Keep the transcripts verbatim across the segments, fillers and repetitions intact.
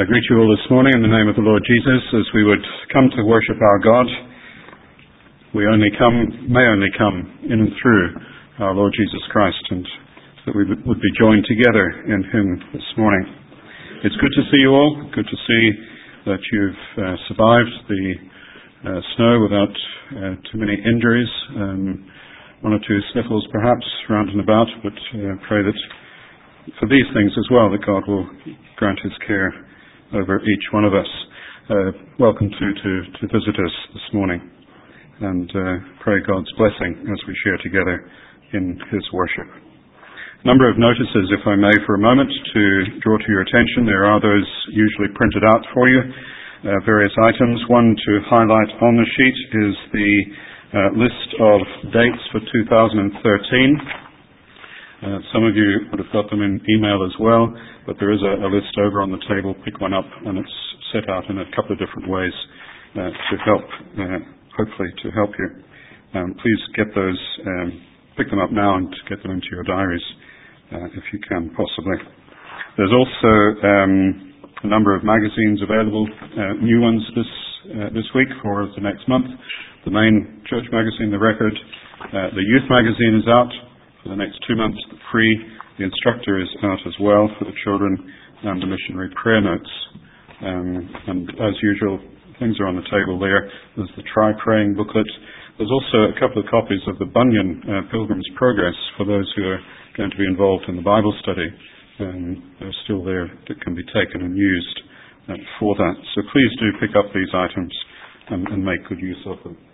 I greet you all this morning in the name of the Lord Jesus. As we would come to worship our God, we only come, may only come in and through our Lord Jesus Christ, and that we would be joined together in Him this morning. It's good to see you all. Good to see that you've uh, survived the uh, snow without uh, too many injuries. Um, one or two sniffles perhaps round and about, but uh, pray that for these things as well, that God will grant His care over each one of us. Uh, welcome to, to, to visit us this morning, and uh, pray God's blessing as we share together in His worship. A number of notices, if I may, for a moment, to draw to your attention. There are those usually printed out for you, uh, various items. One to highlight on the sheet is the uh, list of dates for two thousand thirteen. Uh, some of you would have got them in email as well, but there is a, a list over on the table. Pick one up, and it's set out in a couple of different ways uh, to help, uh, hopefully to help you. Um, please get those, um, pick them up now and get them into your diaries uh, if you can, possibly. There's also um, a number of magazines available, uh, new ones this uh, this week for the next month. The main church magazine, The Record. Uh, the youth magazine is out for the next two months, free. The instructor is out as well for the children, and the missionary prayer notes. Um, and as usual, things are on the table there. There's the Try Praying booklet. There's also a couple of copies of the Bunyan uh, Pilgrim's Progress for those who are going to be involved in the Bible study. Um, they're still there that can be taken and used uh, for that. So please do pick up these items and, and make good use of them.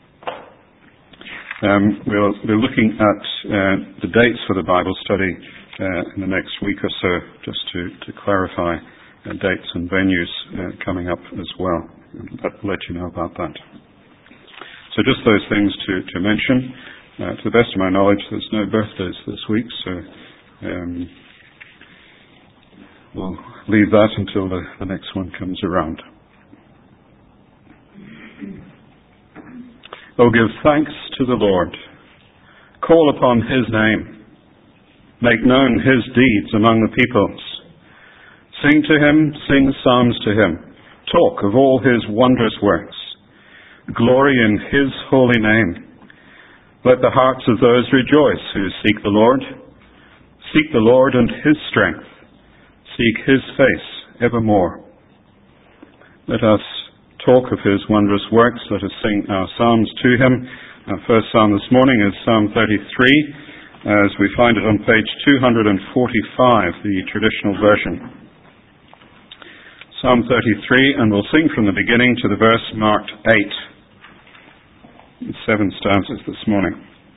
Um, we'll, we're looking at uh, the dates for the Bible study uh, in the next week or so, just to, to clarify uh, dates and venues uh, coming up as well. I'll let you know about that. So just those things to, to mention. Uh, to the best of my knowledge, there's no birthdays this week, so um, we'll leave that until the, the next one comes around. Oh, give thanks to the Lord. Call upon His name. Make known His deeds among the peoples. Sing to Him, sing psalms to Him. Talk of all His wondrous works. Glory in His holy name. Let the hearts of those rejoice who seek the Lord. Seek the Lord and His strength. Seek His face evermore. Let us talk of His wondrous works. Let us sing our psalms to Him. Our first psalm this morning is Psalm thirty-three, as we find it on page two forty-five, the traditional version. Psalm thirty-three, and we'll sing from the beginning to the verse marked eight. Seven stanzas this morning.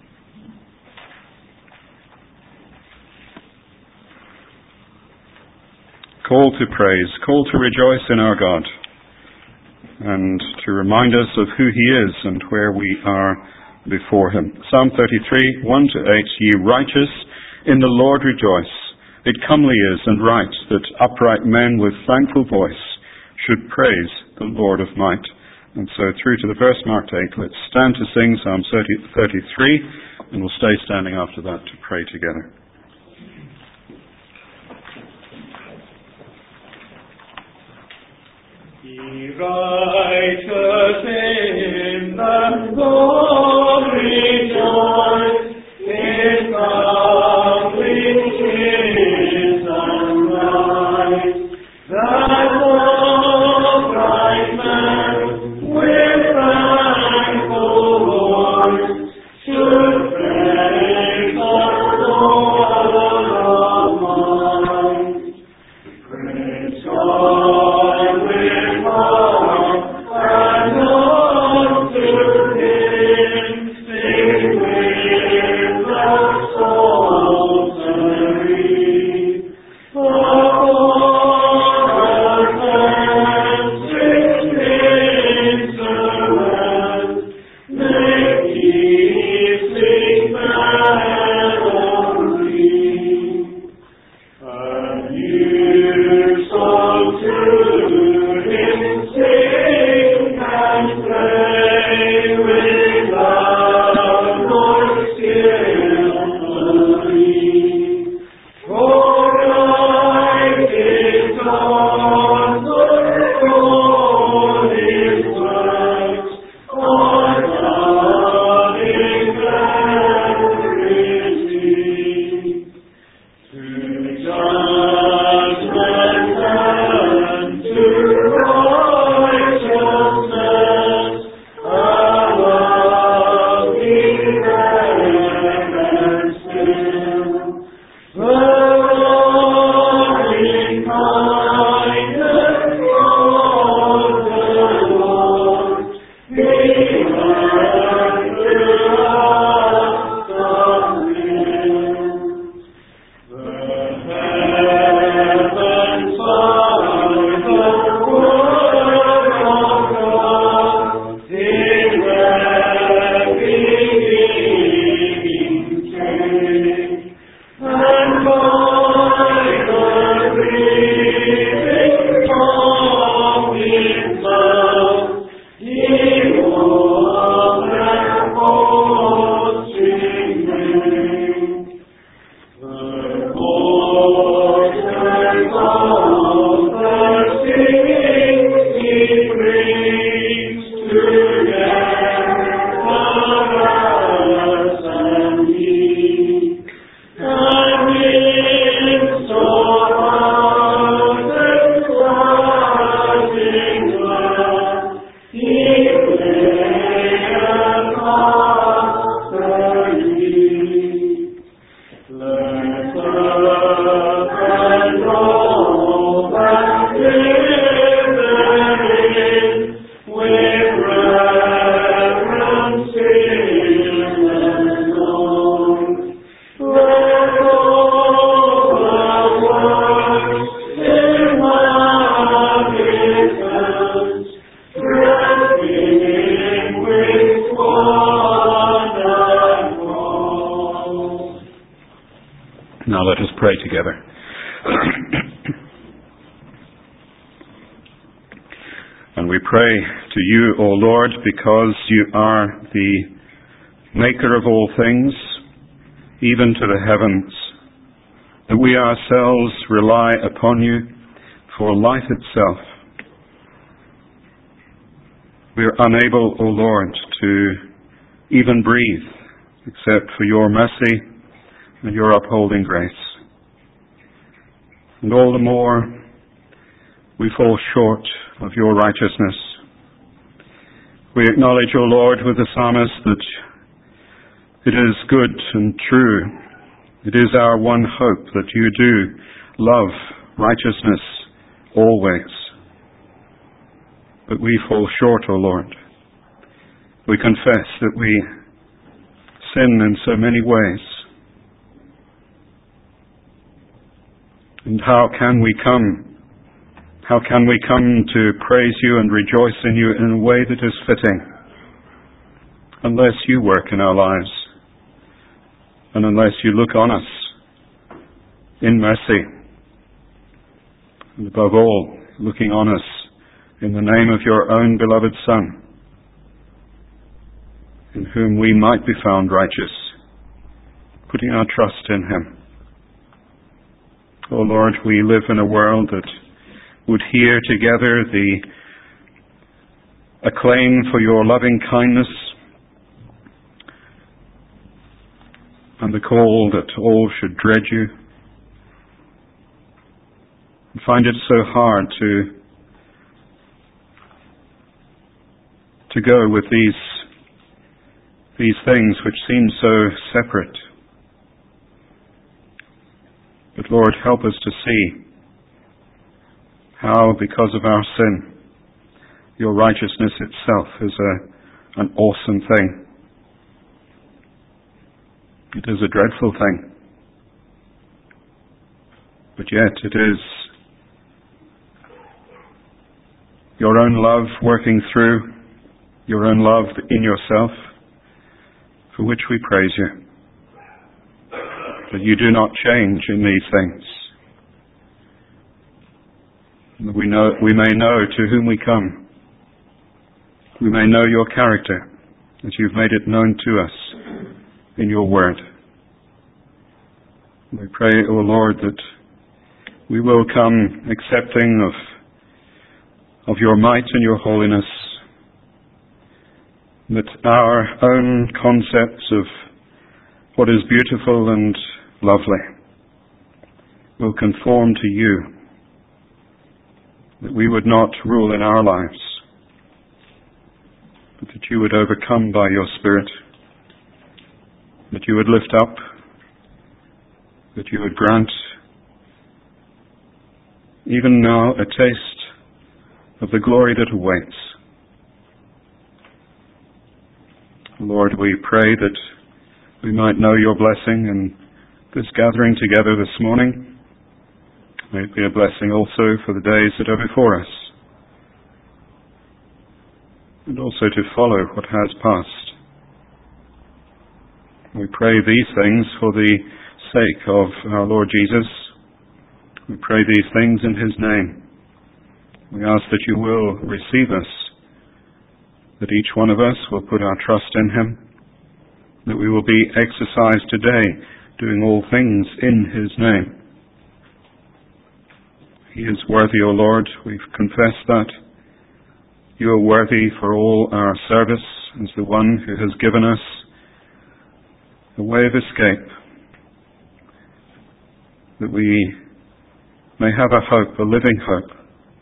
Call to praise, call to rejoice in our God, and to remind us of who He is and where we are before Him. Psalm thirty-three, one to eight, Ye righteous, in the Lord rejoice. It comely is and right that upright men with thankful voice should praise the Lord of might. And so through to the verse marked eight, let's stand to sing Psalm thirty-three, and we'll stay standing after that to pray together. Ye righteous in the Lord rejoice, His complete is and right, that all right man with thankful voice should praise the Lord of might. Praise God with heart and love to Him, sing with the soul serene. To pray together. And we pray to you, O Lord, because you are the maker of all things, even to the heavens, that we ourselves rely upon you for life itself. We are unable, O Lord, to even breathe except for your mercy and your upholding grace. And all the more we fall short of your righteousness. We acknowledge, O Lord, with the psalmist, that it is good and true. It is our one hope that you do love righteousness always. But we fall short, O Lord. We confess that we sin in so many ways. And how can we come How can we come to praise you and rejoice in you in a way that is fitting unless you work in our lives and unless you look on us in mercy, and above all, looking on us in the name of your own beloved Son, in whom we might be found righteous, putting our trust in him. O Lord, we live in a world that would hear together the acclaim for your loving kindness and the call that all should dread you, and find it so hard to to go with these these things which seem so separate. But Lord, help us to see how, because of our sin, your righteousness itself is a, an awesome thing. It is a dreadful thing. But yet it is your own love working through, your own love in yourself, for which we praise you. That you do not change in these things. That we know, we may know to whom we come. We may know your character, as you've made it known to us in your word. We pray, O Lord, that we will come accepting of, of your might and your holiness, that our own concepts of what is beautiful and lovely will conform to you, that we would not rule in our lives, but that you would overcome by your Spirit, that you would lift up, that you would grant even now a taste of the glory that awaits. Lord, we pray that we might know your blessing in this gathering together this morning. May it be a blessing also for the days that are before us, and also to follow what has passed. We pray these things for the sake of our Lord Jesus. We pray these things in his name. We ask that you will receive us, that each one of us will put our trust in him, that we will be exercised today doing all things in his name. He is worthy, O Lord. We've confessed that. You are worthy for all our service as the one who has given us a way of escape, that we may have a hope, a living hope.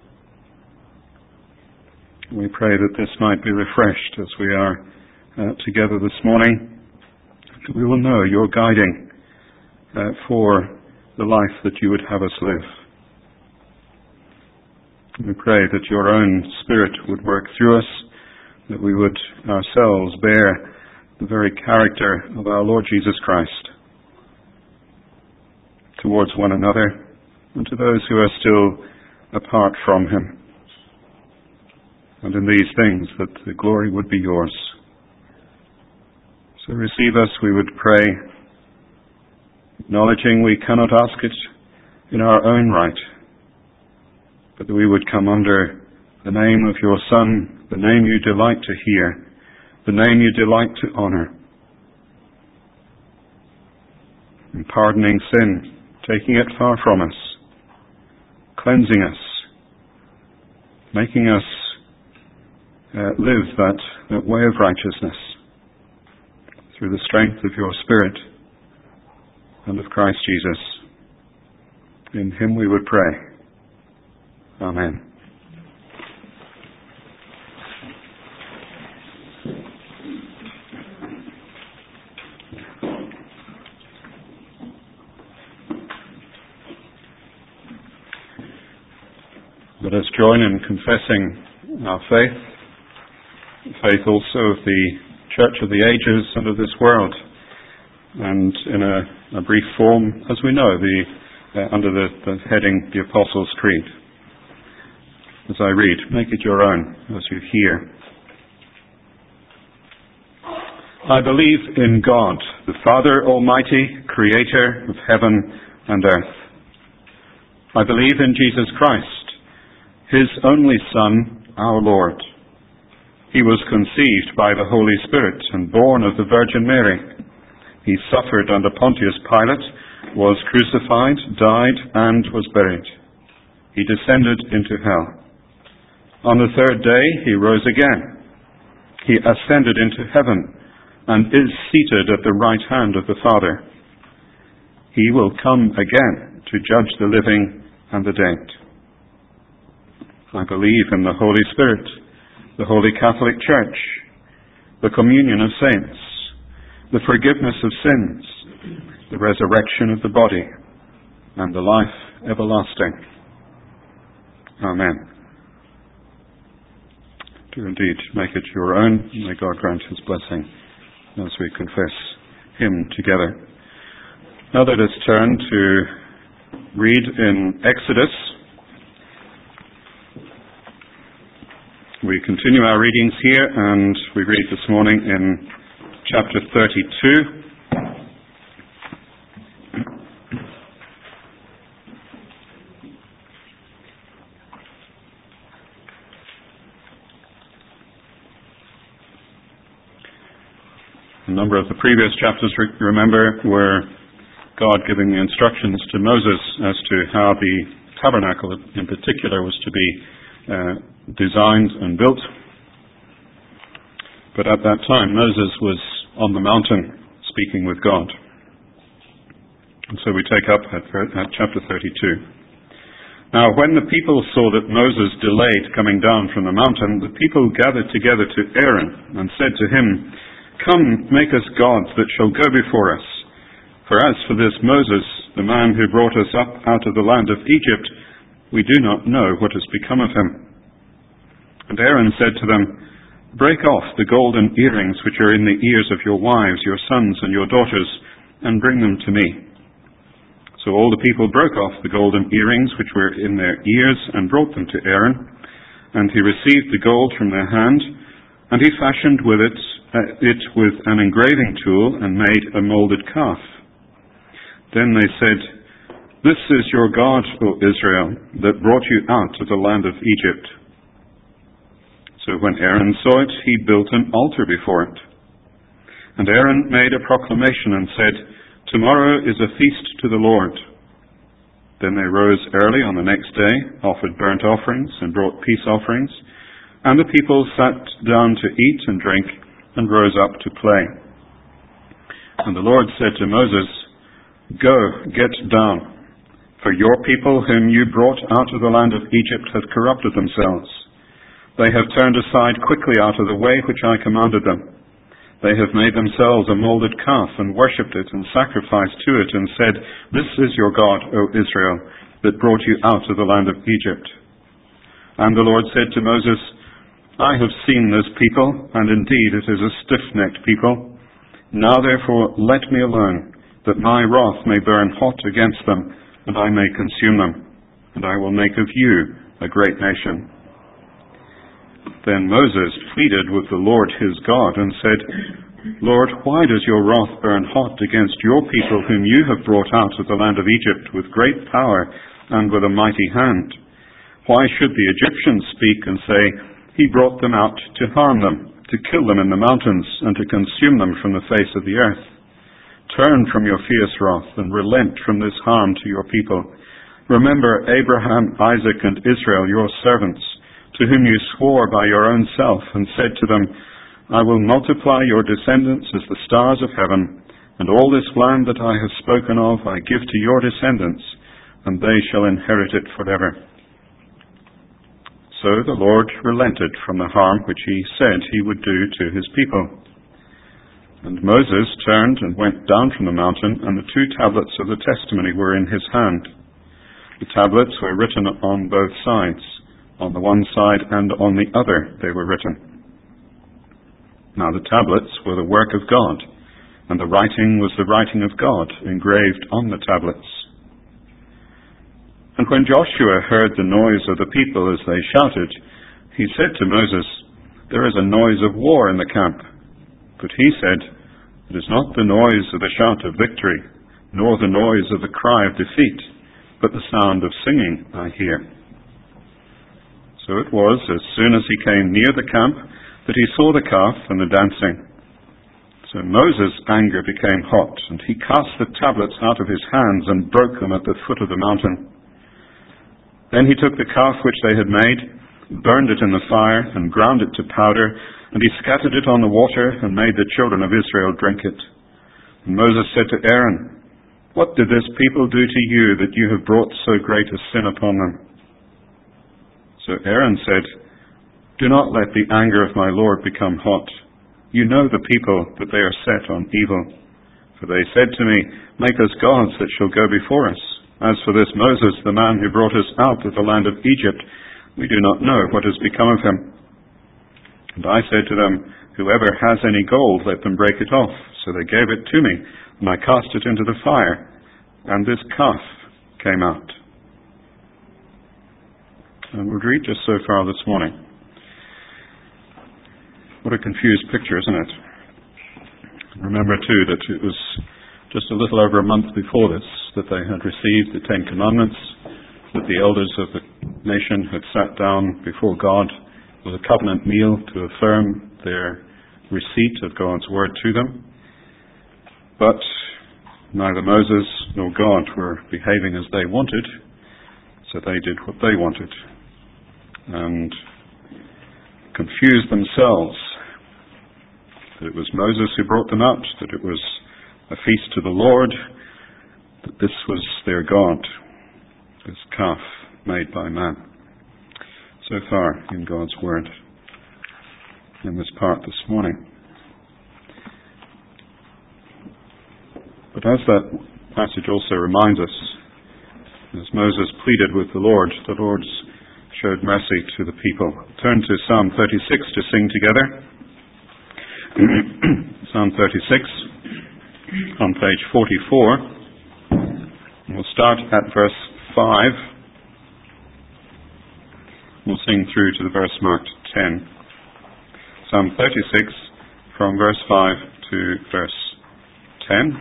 We pray that this might be refreshed as we are uh, together this morning, that we will know your guiding uh, for the life that you would have us live. We pray that your own Spirit would work through us, that we would ourselves bear the very character of our Lord Jesus Christ towards one another and to those who are still apart from him. And in these things that the glory would be yours. So receive us, we would pray, acknowledging we cannot ask it in our own right, but that we would come under the name of your Son, the name you delight to hear, the name you delight to honor, and pardoning sin, taking it far from us, cleansing us, making us uh, live that, that way of righteousness through the strength of your Spirit and of Christ Jesus. In him we would pray. Amen. Let us join in confessing our faith, faith also of the Church of the Ages and of this world, and in a, a brief form, as we know, the, uh, under the, the heading, the Apostles' Creed. As I read, make it your own as you hear. I believe in God, the Father Almighty, Creator of heaven and earth. I believe in Jesus Christ, His only Son, our Lord. He was conceived by the Holy Spirit and born of the Virgin Mary. He suffered under Pontius Pilate, was crucified, died, and was buried. He descended into hell. On the third day he rose again. He ascended into heaven and is seated at the right hand of the Father. He will come again to judge the living and the dead. I believe in the Holy Spirit, the Holy Catholic Church, the communion of saints, the forgiveness of sins, the resurrection of the body, and the life everlasting. Amen. Do indeed make it your own. May God grant His blessing as we confess Him together. Now let us turn to read in Exodus. We continue our readings here, and we read this morning in chapter thirty-two. A number of the previous chapters, remember, were God giving instructions to Moses as to how the tabernacle in particular was to be uh, designed and built. But at that time, Moses was on the mountain speaking with God. And so we take up at, at chapter thirty-two. Now, when the people saw that Moses delayed coming down from the mountain, the people gathered together to Aaron and said to him, "Come, make us gods that shall go before us. For as for this Moses, the man who brought us up out of the land of Egypt, we do not know what has become of him." And Aaron said to them, "Break off the golden earrings which are in the ears of your wives, your sons, and your daughters, and bring them to me." So all the people broke off the golden earrings which were in their ears and brought them to Aaron. And he received the gold from their hand, and he fashioned with it, uh, it with an engraving tool and made a molded calf. Then they said, "This is your God, O Israel, that brought you out of the land of Egypt." So when Aaron saw it, he built an altar before it. And Aaron made a proclamation and said, "Tomorrow is a feast to the Lord." Then they rose early on the next day, offered burnt offerings and brought peace offerings, and the people sat down to eat and drink and rose up to play. And the Lord said to Moses, "Go, get down, for your people whom you brought out of the land of Egypt have corrupted themselves. They have turned aside quickly out of the way which I commanded them. They have made themselves a molded calf and worshipped it and sacrificed to it and said, 'This is your God, O Israel, that brought you out of the land of Egypt.' And the Lord said to Moses, 'I have seen this people, and indeed it is a stiff-necked people. Now therefore let me alone, that my wrath may burn hot against them, and I may consume them, and I will make of you a great nation.' Then Moses pleaded with the Lord his God and said, Lord, why does your wrath burn hot against your people whom you have brought out of the land of Egypt with great power and with a mighty hand? Why should the Egyptians speak and say, he brought them out to harm them, to kill them in the mountains, and to consume them from the face of the earth? Turn from your fierce wrath and relent from this harm to your people. Remember Abraham, Isaac, and Israel, your servants, to whom you swore by your own self and said to them, I will multiply your descendants as the stars of heaven, and all this land that I have spoken of I give to your descendants, and they shall inherit it forever. So the Lord relented from the harm which he said he would do to his people. And Moses turned and went down from the mountain, and the two tablets of the testimony were in his hand. The tablets were written on both sides. On the one side and on the other they were written. Now the tablets were the work of God, and the writing was the writing of God engraved on the tablets. And when Joshua heard the noise of the people as they shouted, he said to Moses, there is a noise of war in the camp. But he said, it is not the noise of the shout of victory, nor the noise of the cry of defeat, but the sound of singing I hear. So it was, as soon as he came near the camp, that he saw the calf and the dancing. So Moses' anger became hot, and he cast the tablets out of his hands and broke them at the foot of the mountain. Then he took the calf which they had made, burned it in the fire, and ground it to powder, and he scattered it on the water, and made the children of Israel drink it. And Moses said to Aaron, what did this people do to you, that you have brought so great a sin upon them? So Aaron said, do not let the anger of my Lord become hot. You know the people, that they are set on evil. For they said to me, make us gods that shall go before us. As for this Moses, the man who brought us out of the land of Egypt, we do not know what has become of him. And I said to them, whoever has any gold, let them break it off. So they gave it to me, and I cast it into the fire, and this calf came out. And we'll read just so far this morning. What a confused picture, isn't it? Remember, too, that it was just a little over a month before this that they had received the Ten Commandments, that the elders of the nation had sat down before God with a covenant meal to affirm their receipt of God's word to them. But neither Moses nor God were behaving as they wanted, so they did what they wanted and confused themselves. That it was Moses who brought them out, that it was a feast to the Lord, that this was their God, this calf made by man. So far in God's word in this part this morning. But as that passage also reminds us, as Moses pleaded with the Lord, the Lord showed mercy to the people. Turn to Psalm thirty-six to sing together. Psalm thirty-six on page forty-four. We'll start at verse five. We'll sing through to the verse marked ten. Psalm thirty-six from verse five to verse ten.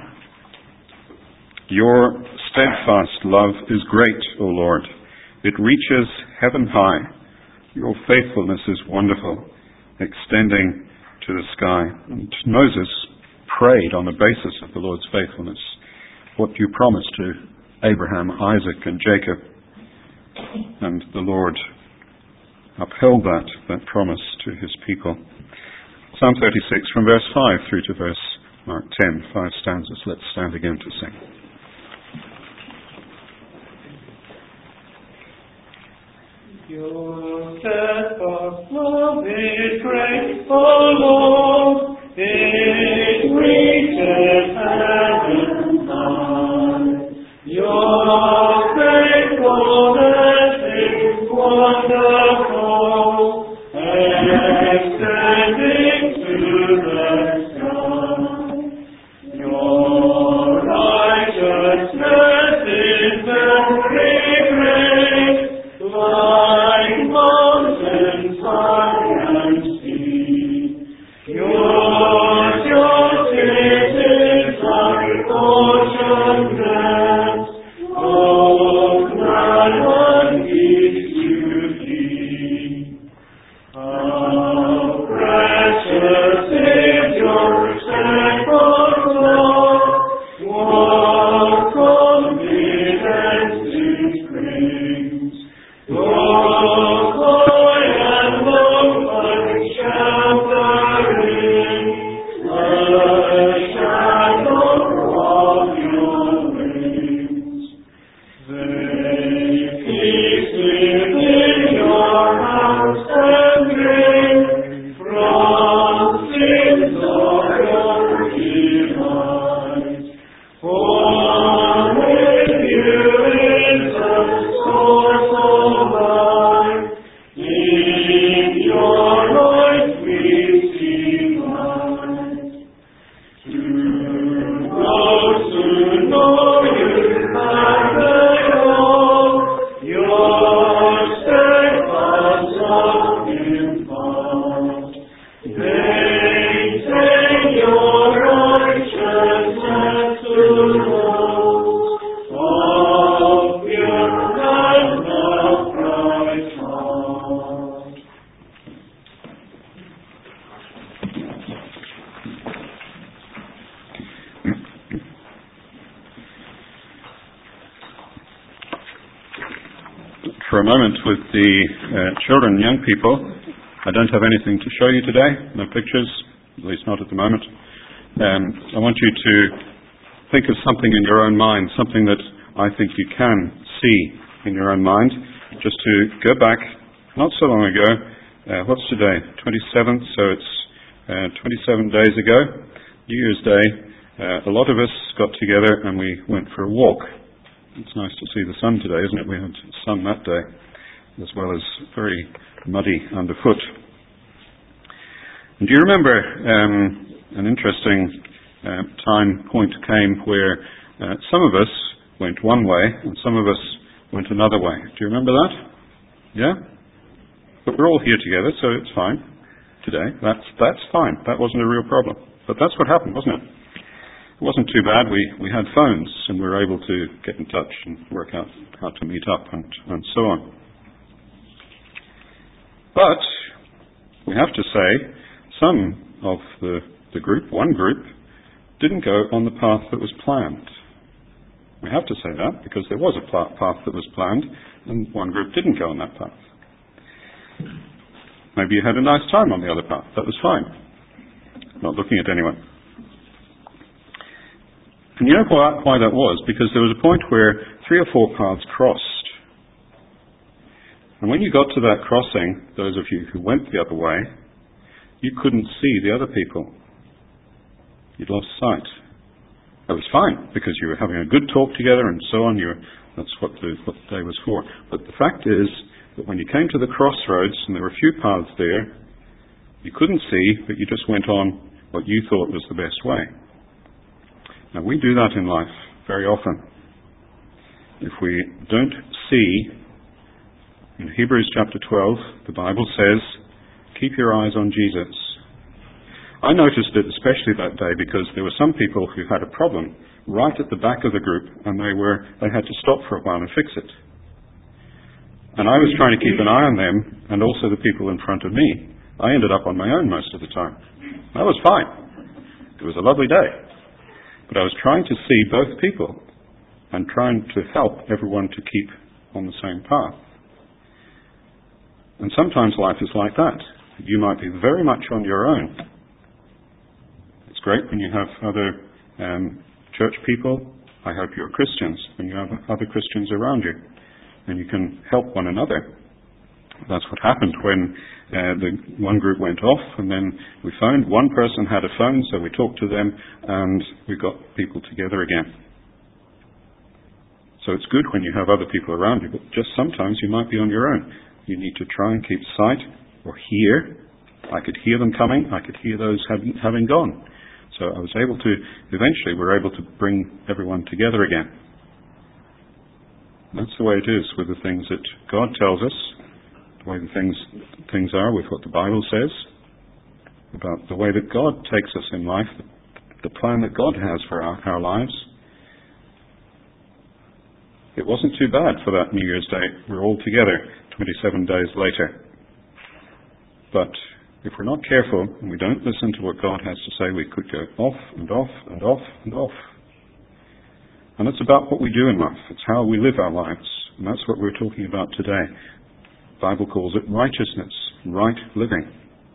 Your steadfast love is great, O Lord. It reaches heaven high. Your faithfulness is wonderful, extending to the sky. And Moses prayed on the basis of the Lord's faithfulness, what you promised to Abraham, Isaac, and Jacob. And the Lord upheld that, that promise to his people. Psalm thirty-six from verse five through to verse mark ten, five stanzas. Let's stand again to sing. Your steadfast love is great, O Lord, it reaches heaven high. Your faithfulness is wonderful, extending to the sky. Your righteousness is very great, like For a moment with the uh, children and young people. I don't have anything to show you today, no pictures, at least not at the moment. Um, I want you to think of something in your own mind, something that I think you can see in your own mind. Just to go back, not so long ago, uh, what's today? twenty-seventh, so it's uh, twenty-seven days ago, New Year's Day. Uh, a lot of us got together and we went for a walk. It's nice to see the sun today, isn't it? We had sun that day, as well as very muddy underfoot. And do you remember um, an interesting uh, time point came where uh, some of us went one way and some of us went another way? Do you remember that? Yeah? But we're all here together, so it's fine today. That's that's fine. That wasn't a real problem. But that's what happened, wasn't it? It wasn't too bad. We, we had phones and we were able to get in touch and work out how to meet up and, and so on. But we have to say some of the, the group, one group, didn't go on the path that was planned. We have to say that because there was a path that was planned and one group didn't go on that path. Maybe you had a nice time on the other path. That was fine. Not looking at anyone. And you know why, why that was? Because there was a point where three or four paths crossed. And when you got to that crossing, those of you who went the other way, you couldn't see the other people. You'd lost sight. That was fine, because you were having a good talk together and so on. You were, that's what the, what the day was for. But the fact is that when you came to the crossroads, and there were a few paths there, you couldn't see, but you just went on what you thought was the best way. Now, we do that in life very often. If we don't see, in Hebrews chapter twelve, the Bible says, keep your eyes on Jesus. I noticed it especially that day because there were some people who had a problem right at the back of the group and they were they had to stop for a while and fix it. And I was trying to keep an eye on them and also the people in front of me. I ended up on my own most of the time. That was fine. It was a lovely day. But I was trying to see both people and trying to help everyone to keep on the same path. And sometimes life is like that. You might be very much on your own. It's great when you have other um, church people. I hope you're Christians, when you have other Christians around you. And you can help one another. That's what happened when uh, the one group went off, and then we found one person had a phone, so we talked to them, and we got people together again. So it's good when you have other people around you, but just sometimes you might be on your own. You need to try and keep sight or hear. I could hear them coming. I could hear those having, having gone. So I was able to, eventually we were able to bring everyone together again. That's the way it is with the things that God tells us, the way the things things are with what the Bible says, about the way that God takes us in life, the plan that God has for our, our lives. It wasn't too bad for that New Year's Day. We're all together twenty-seven days later. But if we're not careful and we don't listen to what God has to say, we could go off and off and off and off. And it's about what we do in life. It's how we live our lives. And that's what we're talking about today. The Bible calls it righteousness, right living.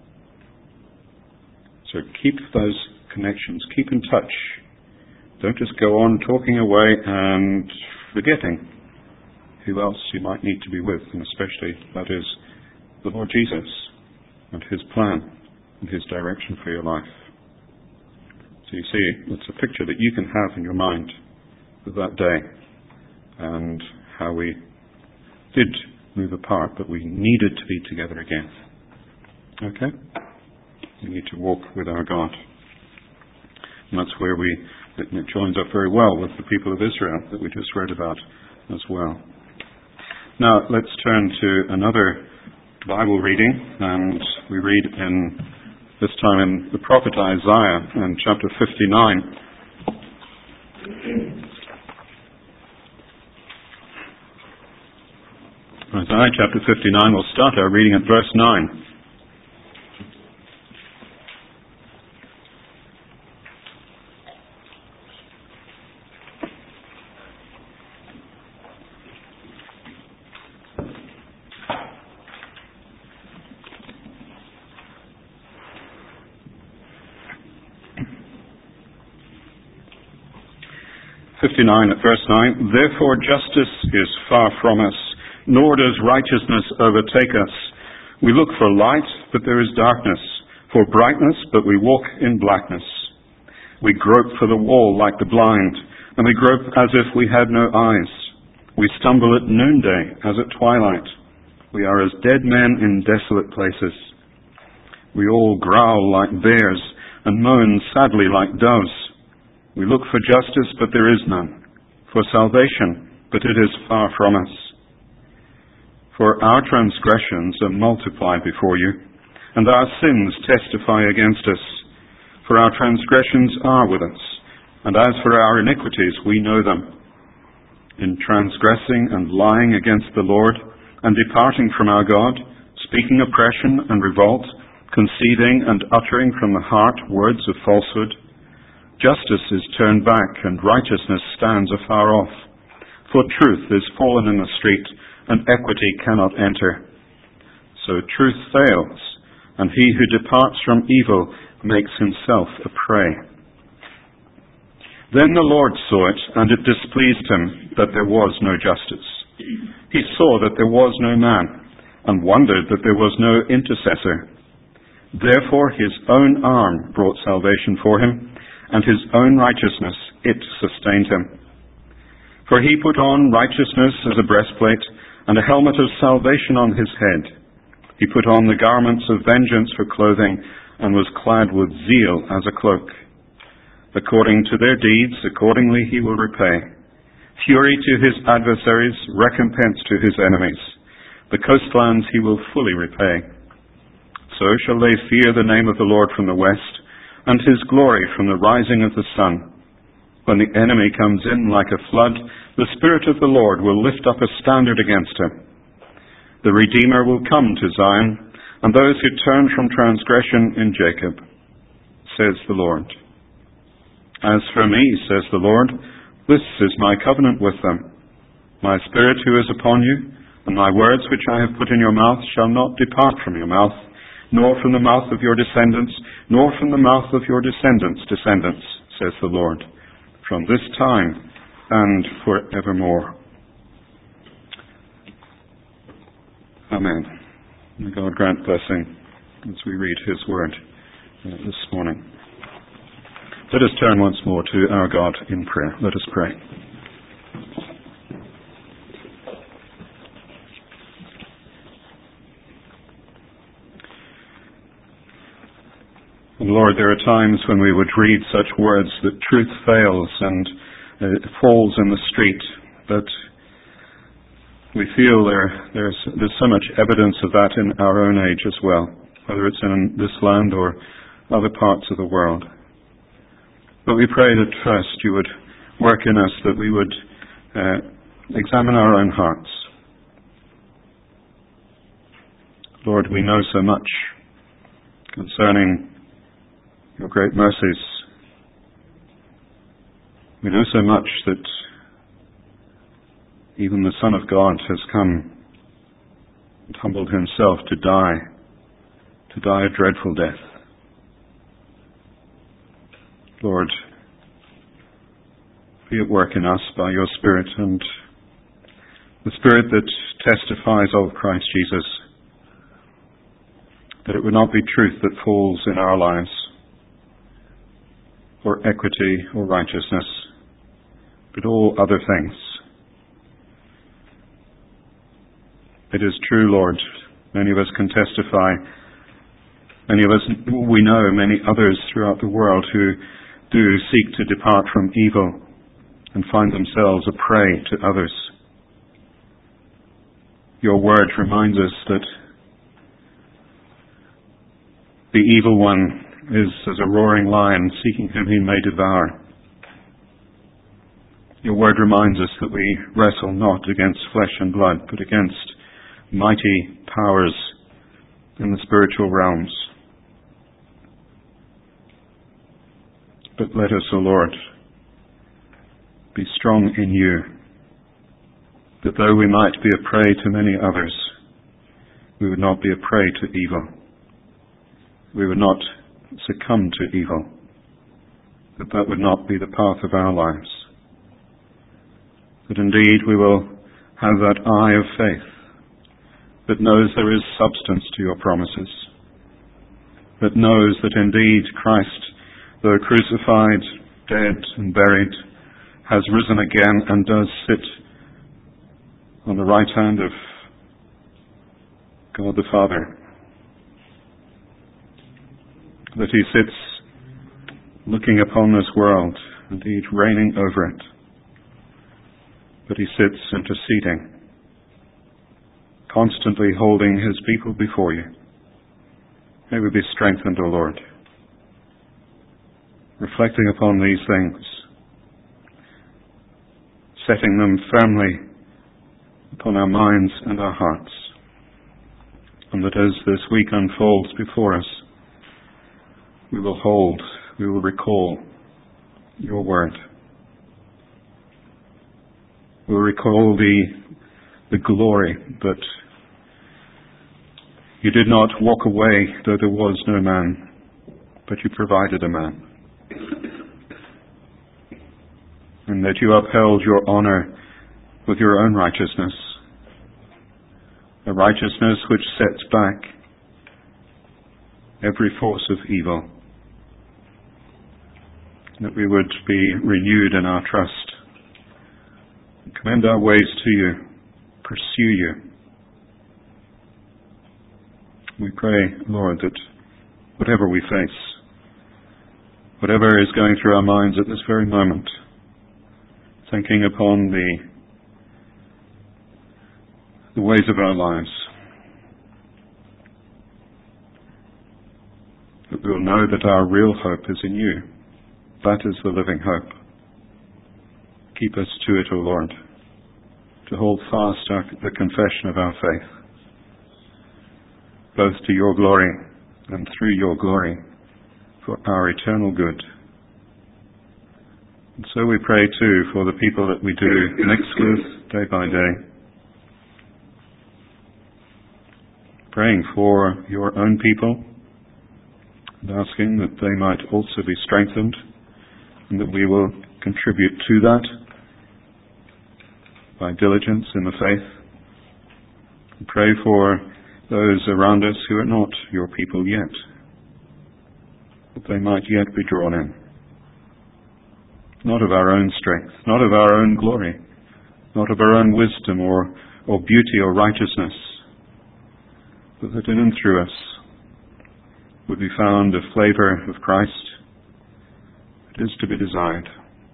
So keep those connections. Keep in touch. Don't just go on talking away and forgetting who else you might need to be with, and especially, that is, the Lord Jesus and His plan and His direction for your life. So you see, it's a picture that you can have in your mind of that day and how we did move apart, but we needed to be together again. Okay? We need to walk with our God. And that's where we, it, it joins up very well with the people of Israel that we just read about as well. Now, let's turn to another Bible reading, and we read in, this time in the prophet Isaiah in chapter fifty-nine. Isaiah chapter fifty-nine, we'll start our reading at verse nine. fifty-nine at verse nine, therefore justice is far from us, nor does righteousness overtake us. We look for light, but there is darkness, for brightness, but we walk in blackness. We grope for the wall like the blind, and we grope as if we had no eyes. We stumble at noonday as at twilight. We are as dead men in desolate places. We all growl like bears, and moan sadly like doves. We look for justice, but there is none, for salvation, but it is far from us. For our transgressions are multiplied before you, and our sins testify against us. For our transgressions are with us, and as for our iniquities, we know them. In transgressing and lying against the Lord, and departing from our God, speaking oppression and revolt, conceiving and uttering from the heart words of falsehood, justice is turned back, and righteousness stands afar off. For truth is fallen in the street, and equity cannot enter. So truth fails, and he who departs from evil makes himself a prey. Then the Lord saw it, and it displeased him that there was no justice. He saw that there was no man, and wondered that there was no intercessor. Therefore his own arm brought salvation for him, and his own righteousness, it sustained him. For he put on righteousness as a breastplate, and a helmet of salvation on his head. He put on the garments of vengeance for clothing, and was clad with zeal as a cloak. According to their deeds, accordingly he will repay. Fury to his adversaries, recompense to his enemies. The coastlands he will fully repay. So shall they fear the name of the Lord from the west, and his glory from the rising of the sun. When the enemy comes in like a flood, the Spirit of the Lord will lift up a standard against him. The Redeemer will come to Zion, and those who turn from transgression in Jacob, says the Lord. As for me, says the Lord, this is my covenant with them. My Spirit who is upon you, and my words which I have put in your mouth shall not depart from your mouth, nor from the mouth of your descendants, nor from the mouth of your descendants' descendants, says the Lord, from this time and forevermore. Amen. May God grant blessing as we read his word uh, this morning. Let us turn once more to our God in prayer. Let us pray. Lord, there are times when we would read such words that truth fails and uh, falls in the street, but we feel there, there's, there's so much evidence of that in our own age as well, whether it's in this land or other parts of the world. But we pray that first you would work in us, that we would uh, examine our own hearts. Lord, we know so much concerning your great mercies. We know so much that even the Son of God has come and humbled himself to die, to die a dreadful death. Lord, be at work in us by your Spirit, and the Spirit that testifies of Christ Jesus, that it would not be truth that falls in our lives, or equity or righteousness, but all other things. It is true, Lord, many of us can testify Many of us, we know many others throughout the world who do seek to depart from evil and find themselves a prey to others. Your word reminds us that the evil one is as a roaring lion seeking whom he may devour. Your word reminds us that we wrestle not against flesh and blood, but against mighty powers in the spiritual realms. But let us, O Lord, be strong in you, that though we might be a prey to many others, we would not be a prey to evil. We would not succumb to evil, that that would not be the path of our lives. That indeed we will have that eye of faith that knows there is substance to your promises, that knows that indeed Christ, though crucified, dead and buried, has risen again and does sit on the right hand of God the Father. That he sits looking upon this world, indeed reigning over it. But he sits interceding, constantly holding his people before you. May we be strengthened, O Lord, reflecting upon these things, setting them firmly upon our minds and our hearts, and that as this week unfolds before us, we will hold, we will recall your word. We will recall the, the glory that you did not walk away though there was no man, but you provided a man. And that you upheld your honor with your own righteousness, a righteousness which sets back every force of evil. That we would be renewed in our trust, commend our ways to you, pursue you. We pray, Lord, that whatever we face, whatever is going through our minds at this very moment, thinking upon the, the ways of our lives, that we will know that our real hope is in you. That is the living hope. Keep us to it, O Lord, to hold fast our, the confession of our faith, both to your glory and through your glory for our eternal good. And so we pray too for the people that we do mix with day by day, praying for your own people and asking that they might also be strengthened and that we will contribute to that by diligence in the faith. And pray for those around us who are not your people yet, that they might yet be drawn in. Not of our own strength, not of our own glory, not of our own wisdom or, or beauty or righteousness, but that in and through us would be found a flavour of Christ that is to be desired.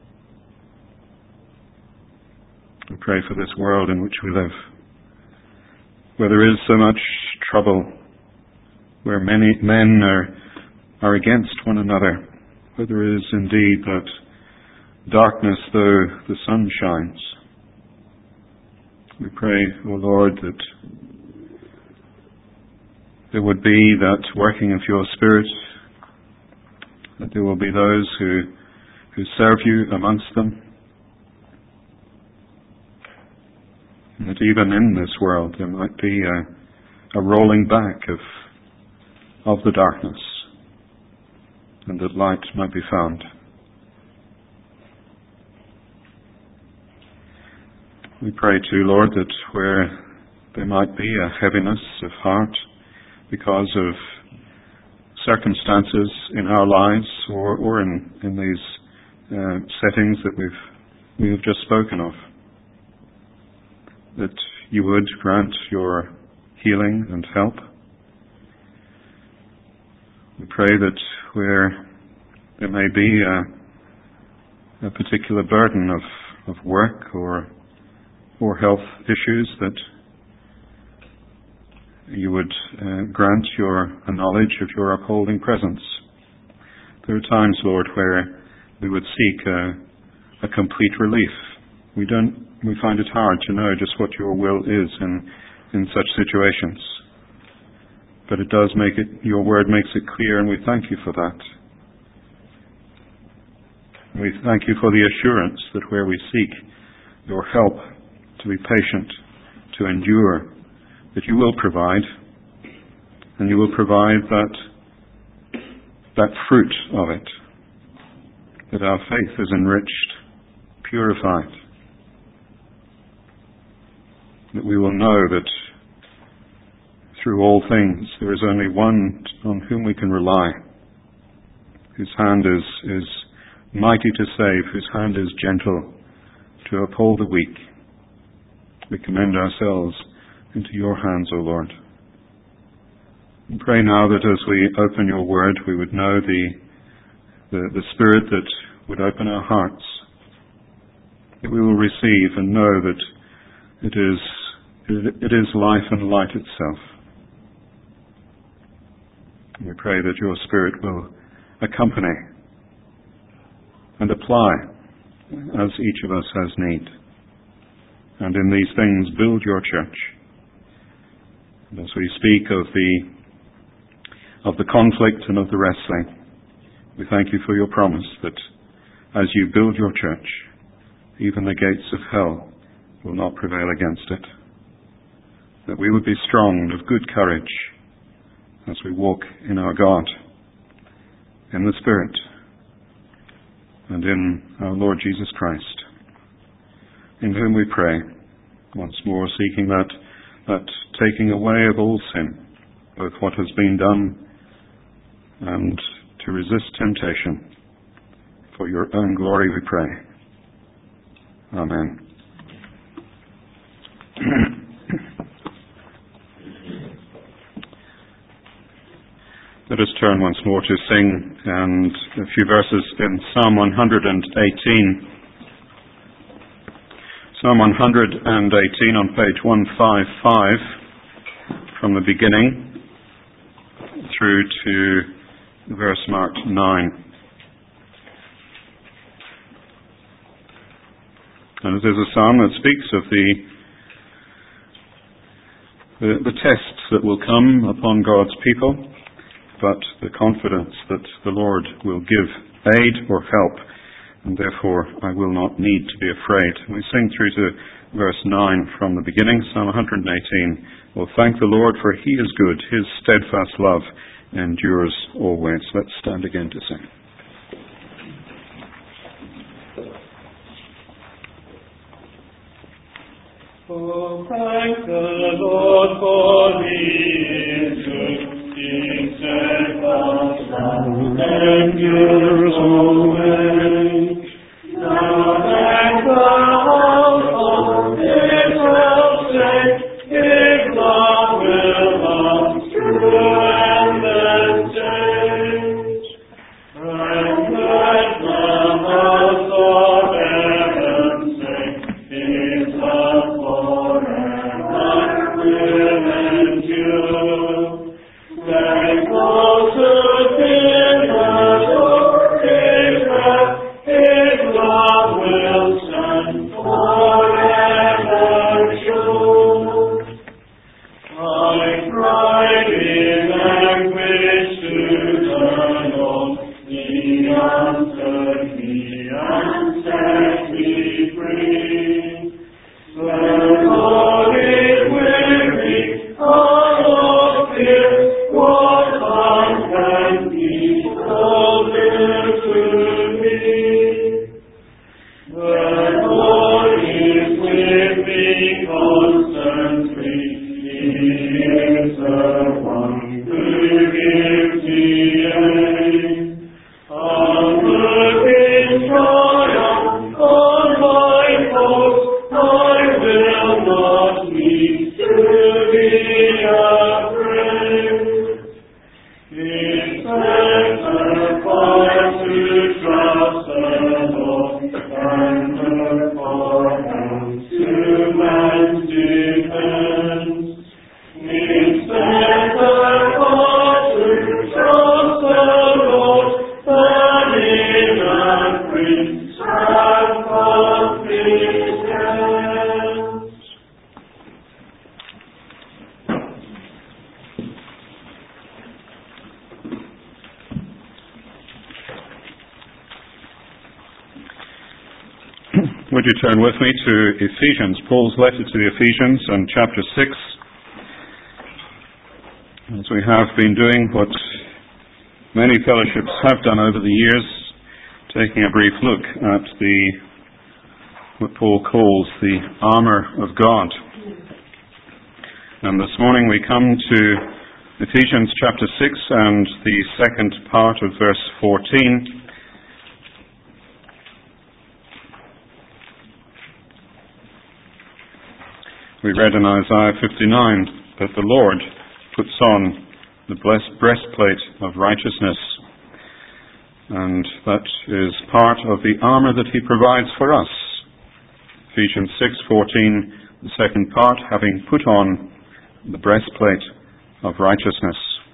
We pray for this world in which we live, where there is so much trouble, where many men are, are against one another, where there is indeed that darkness though the sun shines. We pray, O Lord, that there would be that working of your Spirit, that there will be those who, who serve you amongst them, and that even in this world there might be a, a rolling back of, of the darkness, and that light might be found. We pray too, Lord, that where there might be a heaviness of heart because of circumstances in our lives or, or in, in these uh, settings that we've we have just spoken of, that you would grant your healing and help. We pray that where there may be a, a particular burden of, of work or or health issues, that you would uh, grant your a knowledge of your upholding presence. There are times, Lord, where we would seek a, a complete relief. We don't. We find it hard to know just what your will is in in such situations. But it does make it. Your word makes it clear, and we thank you for that. We thank you for the assurance that where we seek your help to be patient, to endure, that you will provide, and you will provide that that fruit of it, that our faith is enriched, purified, that we will know that through all things there is only one on whom we can rely, whose hand is, is mighty to save, whose hand is gentle to uphold the weak. We commend ourselves into your hands, O Lord. And pray now that as we open your word, we would know the, the, the Spirit that would open our hearts, that we will receive and know that it is, it, it is life and light itself. We pray that your Spirit will accompany and apply as each of us has need. And in these things build your church. And as we speak of the of the conflict and of the wrestling, we thank you for your promise that as you build your church, even the gates of hell will not prevail against it. That we would be strong and of good courage as we walk in our God, in the Spirit, and in our Lord Jesus Christ, in whom we pray, once more seeking that, that taking away of all sin, both what has been done and to resist temptation. For your own glory we pray. Amen. Let us turn once more to sing and a few verses in Psalm one hundred eighteen. Psalm one hundred eighteen on page one fifty-five, from the beginning through to verse marked nine. And it is a psalm that speaks of the, the, the tests that will come upon God's people, but the confidence that the Lord will give aid or help, and therefore I will not need to be afraid. We sing through to verse nine from the beginning, Psalm one hundred eighteen. Well, thank the Lord, for he is good. His steadfast love endures always. Let's stand again to sing. Oh, thank the Lord, for he is good. His steadfast love endures always. Now let the whole of Israel say, his love will last through endless days. And let the house of Aaron say, his love forever will endure. Then closer to the Lord Israel, his love will stand forever sure. I cried in anguish to the Lord, he answered me and set me free. The Lord is with me, I will fear, what harm can be closer to me? The Lord is with me constantly, he is the one who gives me aid. I'll look in triumph on my foes, I will not need to be afraid. would you turn with me to Ephesians, Paul's letter to the Ephesians, and chapter six, as we have been doing what many fellowships have done over the years, taking a brief look at the what Paul calls the armour of God. And this morning we come to Ephesians chapter six and the second part of verse fourteen. We read in Isaiah fifty-nine that the Lord puts on the blessed breastplate of righteousness, and that is part of the armour that he provides for us. Ephesians six fourteen, the second part, having put on the breastplate of righteousness.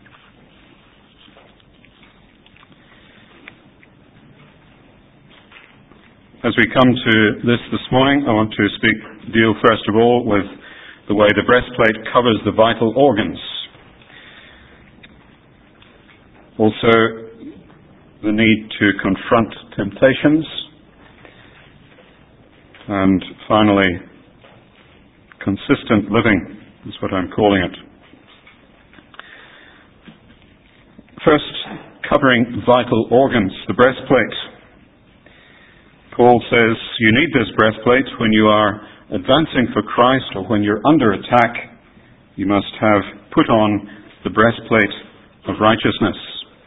As we come to this this morning, I want to speak, deal first of all with the way the breastplate covers the vital organs. Also, the need to confront temptations. And finally, consistent living is what I'm calling it. First, covering vital organs, the breastplate. Paul says you need this breastplate when you are advancing for Christ or when you're under attack. You must have put on the breastplate of righteousness.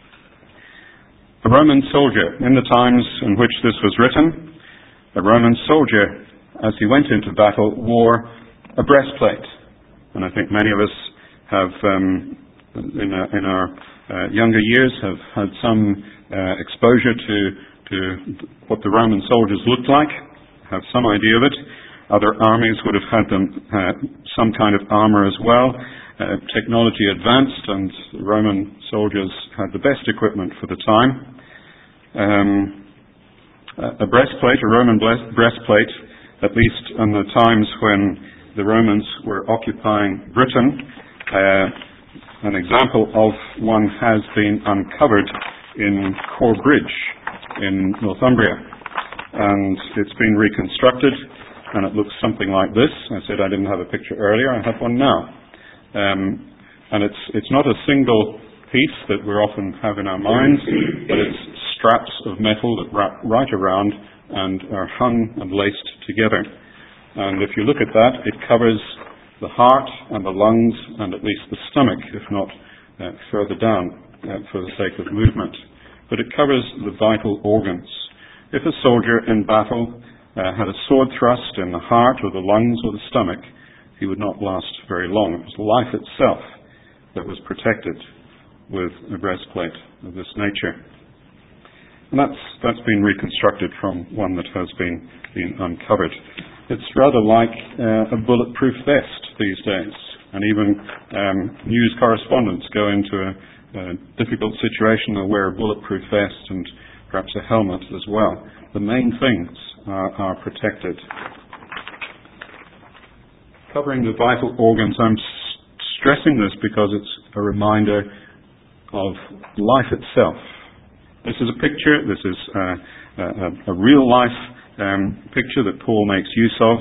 A Roman soldier, in the times in which this was written, a Roman soldier, as he went into battle, wore a breastplate. And I think many of us have, um, in, our, in our uh, younger years, have had some uh, exposure to to what the Roman soldiers looked like, have some idea of it. Other armies would have had them uh, some kind of armour as well. Uh, technology advanced, and the Roman soldiers had the best equipment for the time. Um, a breastplate, a Roman breastplate, at least in the times when the Romans were occupying Britain, uh, an example of one has been uncovered in Corbridge in Northumbria, and it's been reconstructed, and it looks something like this. I said I didn't have a picture earlier. I have one now, um, and it's it's not a single piece that we often have in our minds, but it's straps of metal that wrap right around and are hung and laced together. And if you look at that, it covers the heart and the lungs and at least the stomach, if not uh, further down uh, for the sake of movement. But it covers the vital organs. If a soldier in battle uh, had a sword thrust in the heart or the lungs or the stomach, he would not last very long. It was life itself that was protected with a breastplate of this nature. And that's, that's been reconstructed from one that has been, been uncovered. It's rather like uh, a bulletproof vest these days. And even um, news correspondents go into a A difficult situation, they'll wear a bulletproof vest and perhaps a helmet as well. The main things are, are protected. Covering the vital organs, I'm s- stressing this because it's a reminder of life itself. This is a picture, this is a, a, a real life um, picture that Paul makes use of.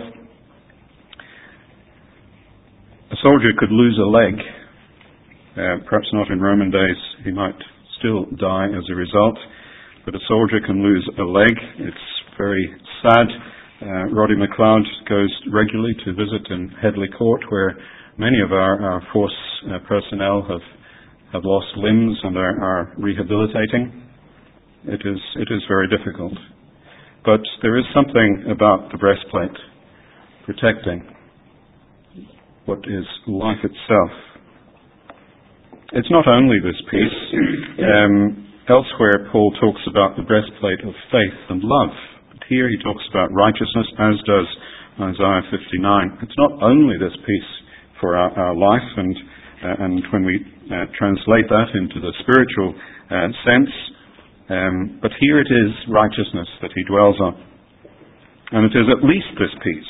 A soldier could lose a leg. Uh, perhaps not in Roman days, he might still die as a result, but a soldier can lose a leg. It's very sad. Uh, Roddy McLeod goes regularly to visit in Headley Court, where many of our, our force uh, personnel have, have lost limbs and are, are rehabilitating. It is, it is very difficult. But there is something about the breastplate protecting what is life itself. It's not only this piece. Um, elsewhere, Paul talks about the breastplate of faith and love. But here he talks about righteousness, as does Isaiah fifty-nine. It's not only this piece for our, our life, and uh, and when we uh, translate that into the spiritual uh, sense, um, but here it is righteousness that he dwells on. And it is at least this piece.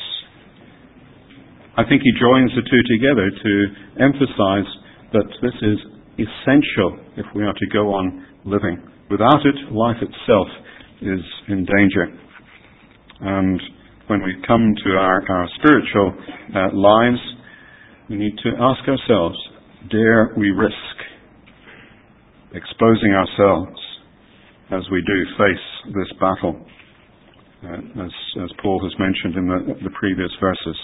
I think he joins the two together to emphasize that this is essential if we are to go on living. Without it, life itself is in danger. And when we come to our, our spiritual uh, lives, we need to ask ourselves, dare we risk exposing ourselves as we do face this battle, uh, as, as Paul has mentioned in the, the previous verses?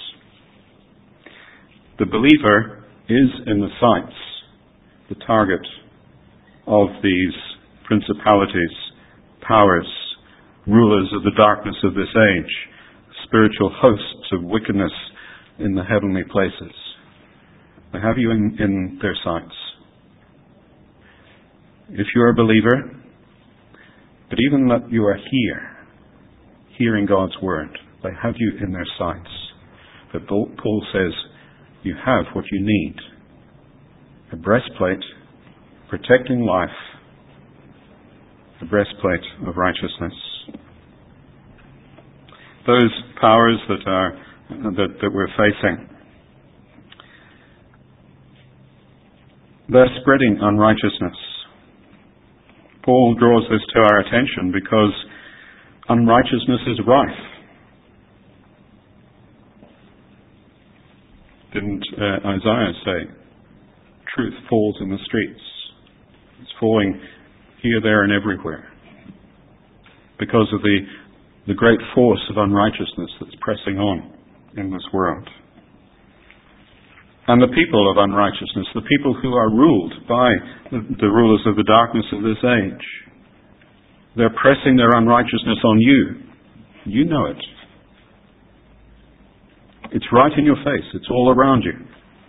The believer is in the sights, the target of these principalities, powers, rulers of the darkness of this age, spiritual hosts of wickedness in the heavenly places. They have you in, in their sights. If you're a believer, but even that you are here, hearing God's word, they have you in their sights. But Paul says, you have what you need. A breastplate protecting life, a breastplate of righteousness. Those powers that are that, that we're facing, they're spreading unrighteousness. Paul draws this to our attention because unrighteousness is rife. Didn't uh, Isaiah say, truth falls in the streets? It's falling here, there, and everywhere because of the, the great force of unrighteousness that's pressing on in this world. And the people of unrighteousness, the people who are ruled by the, the rulers of the darkness of this age, they're pressing their unrighteousness on you. You know it. It's right in your face. It's all around you.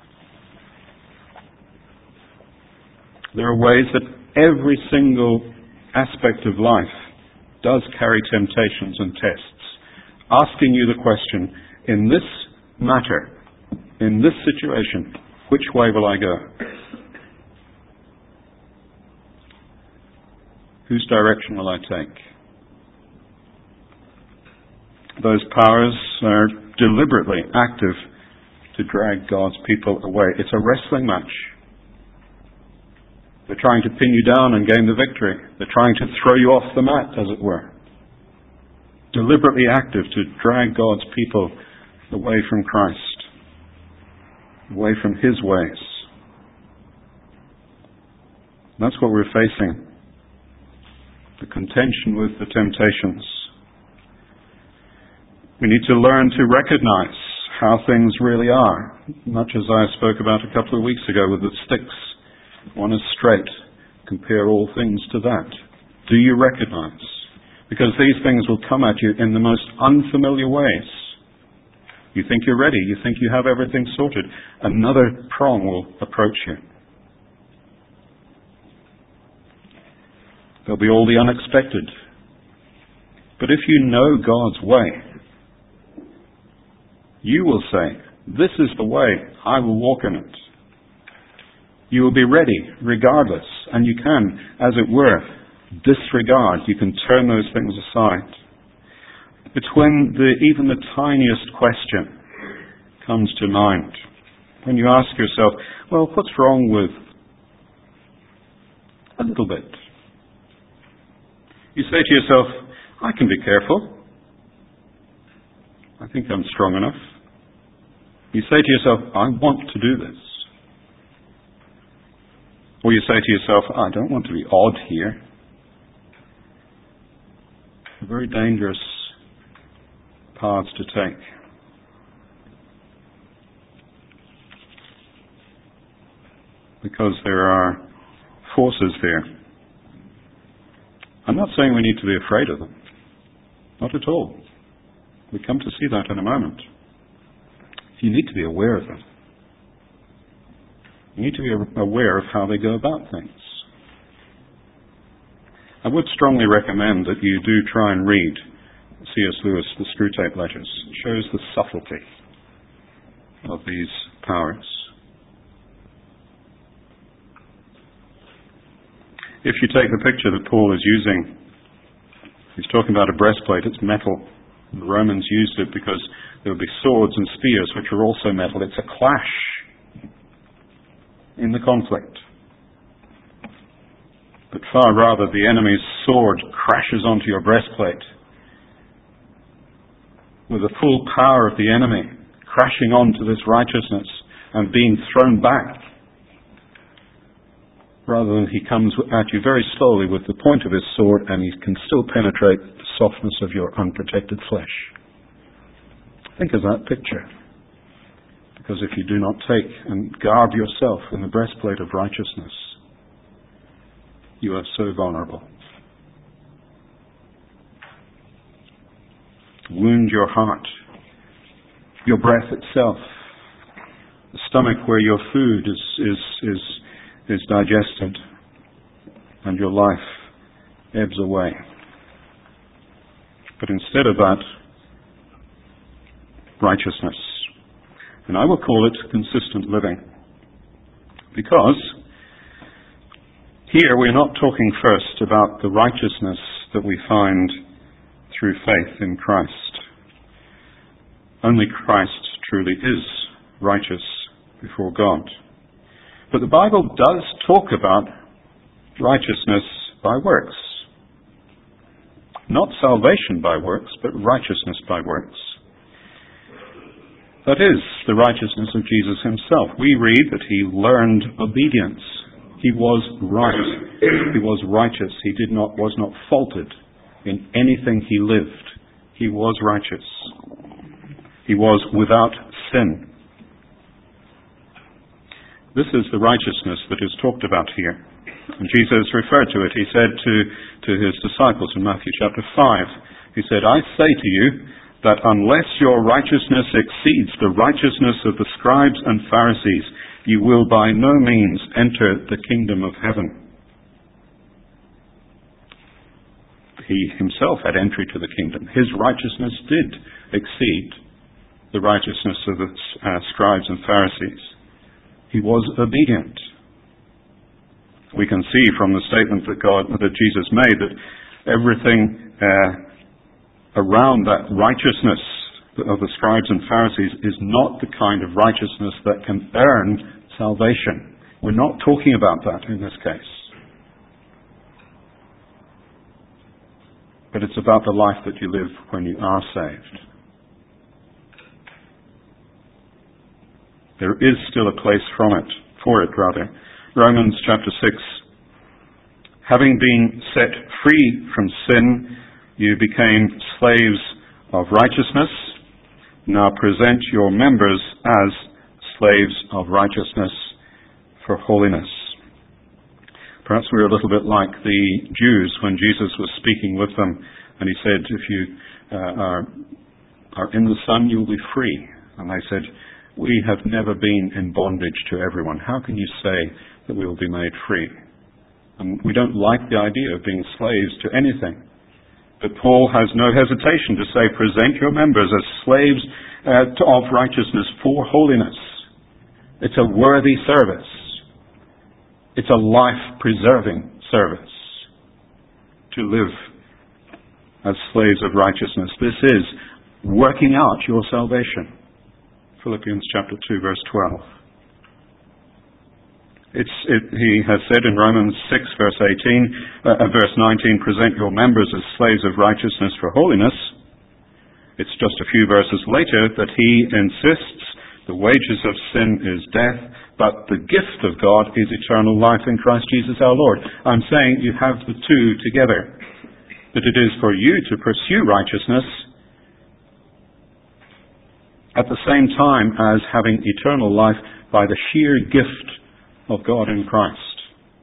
There are ways that every single aspect of life does carry temptations and tests, asking you the question, in this matter, in this situation, which way will I go? Whose direction will I take? Those powers are deliberately active to drag God's people away. It's a wrestling match. They're trying to pin you down and gain the victory. They're trying to throw you off the mat, as it were. Deliberately active to drag God's people away from Christ, away from His ways. That's what we're facing. The contention with the temptations. We need to learn to recognize how things really are, much as I spoke about a couple of weeks ago with the sticks. One is straight. Compare all things to that. Do you recognize? Because these things will come at you in the most unfamiliar ways. You think you're ready. You think you have everything sorted. Another prong will approach you. There'll be all the unexpected. But if you know God's way, you will say, this is the way, I will walk in it. You will be ready regardless, and you can, as it were, disregard. You can turn those things aside. It's when the, even the tiniest question comes to mind. When you ask yourself, well, what's wrong with a little bit? You say to yourself, I can be careful. I think I'm strong enough. You say to yourself, I want to do this. Or you say to yourself, I don't want to be odd here. Very dangerous paths to take. Because there are forces there. I'm not saying we need to be afraid of them. Not at all. We come to see that in a moment. You need to be aware of them. You need to be aware of how they go about things. I would strongly recommend that you do try and read C S Lewis, the Screwtape Letters. It shows the subtlety of these powers. If you take the picture that Paul is using, he's talking about a breastplate, it's metal. The Romans used it because there would be swords and spears which are also metal. It's a clash in the conflict. But far rather the enemy's sword crashes onto your breastplate with the full power of the enemy, crashing onto this righteousness and being thrown back, rather than he comes at you very slowly with the point of his sword and he can still penetrate the softness of your unprotected flesh. Think of that picture. Because if you do not take and garb yourself in the breastplate of righteousness, you are so vulnerable. Wound your heart, your breath itself, the stomach where your food is is is is digested, and your life ebbs away. But instead of that, righteousness. And I will call it consistent living. Because here we're not talking first about the righteousness that we find through faith in Christ. Only Christ truly is righteous before God. But the Bible does talk about righteousness by works. Not salvation by works, but righteousness by works. That is the righteousness of Jesus himself. We read that he learned obedience. He was right. He was righteous. He did not, was not faulted in anything he lived. He was righteous. He was without sin. This is the righteousness that is talked about here. And Jesus referred to it. He said to, to his disciples in Matthew chapter five, he said, I say to you that unless your righteousness exceeds the righteousness of the scribes and Pharisees, you will by no means enter the kingdom of heaven. He himself had entry to the kingdom. His righteousness did exceed the righteousness of the uh, scribes and Pharisees. He was obedient. We can see from the statement that God, that Jesus made, that everything uh, around that righteousness of the scribes and Pharisees is not the kind of righteousness that can earn salvation. We're not talking about that in this case. But it's about the life that you live when you are saved. There is still a place from it, for it rather. Romans chapter six. Having been set free from sin, you became slaves of righteousness. Now present your members as slaves of righteousness for holiness. Perhaps we're a little bit like the Jews when Jesus was speaking with them, and he said, if you uh, are, are in the Son, you will be free. And they said, we have never been in bondage to everyone. How can you say that we will be made free? And we don't like the idea of being slaves to anything. But Paul has no hesitation to say, present your members as slaves uh, of righteousness for holiness. It's a worthy service. It's a life-preserving service to live as slaves of righteousness. This is working out your salvation. Philippians chapter two, verse twelve. It's, it, he has said in Romans six, verse eighteen, uh, verse nineteen, present your members as slaves of righteousness for holiness. It's just a few verses later that he insists the wages of sin is death, but the gift of God is eternal life in Christ Jesus our Lord. I'm saying you have the two together. That it is for you to pursue righteousness at the same time as having eternal life by the sheer gift of God in Christ.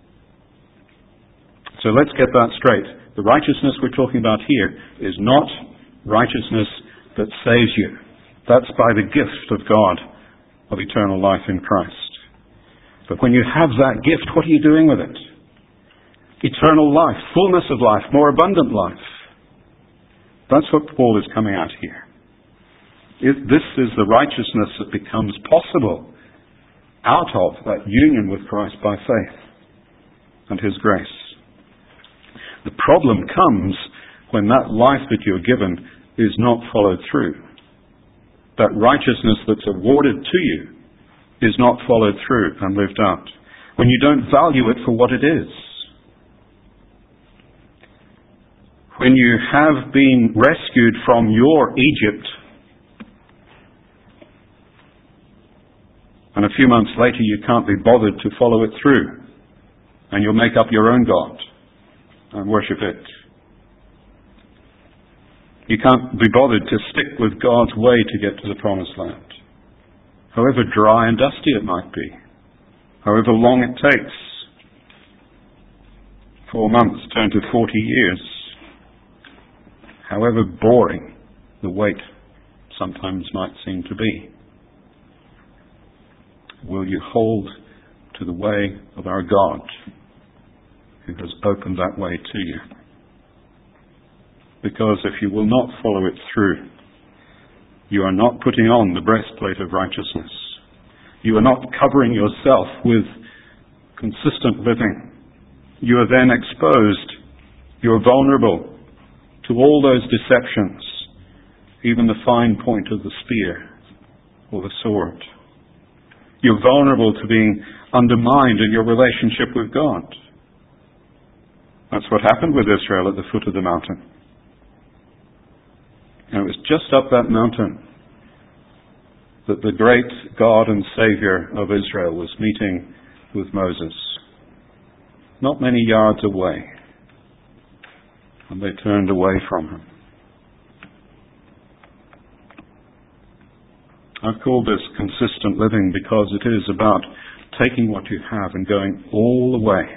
So let's get that straight. The righteousness we're talking about here is not righteousness that saves you. That's by the gift of God of eternal life in Christ. But when you have that gift, what are you doing with it? Eternal life, fullness of life, more abundant life. That's what Paul is coming at here. If this is the righteousness that becomes possible out of that union with Christ by faith and His grace. The problem comes when that life that you're given is not followed through. That righteousness that's awarded to you is not followed through and lived out. When you don't value it for what it is. When you have been rescued from your Egypt And a few months later you can't be bothered to follow it through. And you'll make up your own God and worship it. You can't be bothered to stick with God's way to get to the promised land. However dry and dusty it might be. However long it takes. Four months turn to forty years. However boring the wait sometimes might seem to be. Will you hold to the way of our God, who has opened that way to you? Because if you will not follow it through, you are not putting on the breastplate of righteousness. You are not covering yourself with consistent living. You are then exposed. You are vulnerable to all those deceptions, even the fine point of the spear or the sword. You're vulnerable to being undermined in your relationship with God. That's what happened with Israel at the foot of the mountain. And it was just up that mountain that the great God and Savior of Israel was meeting with Moses. Not many yards away. And they turned away from him. I've called this consistent living because it is about taking what you have and going all the way.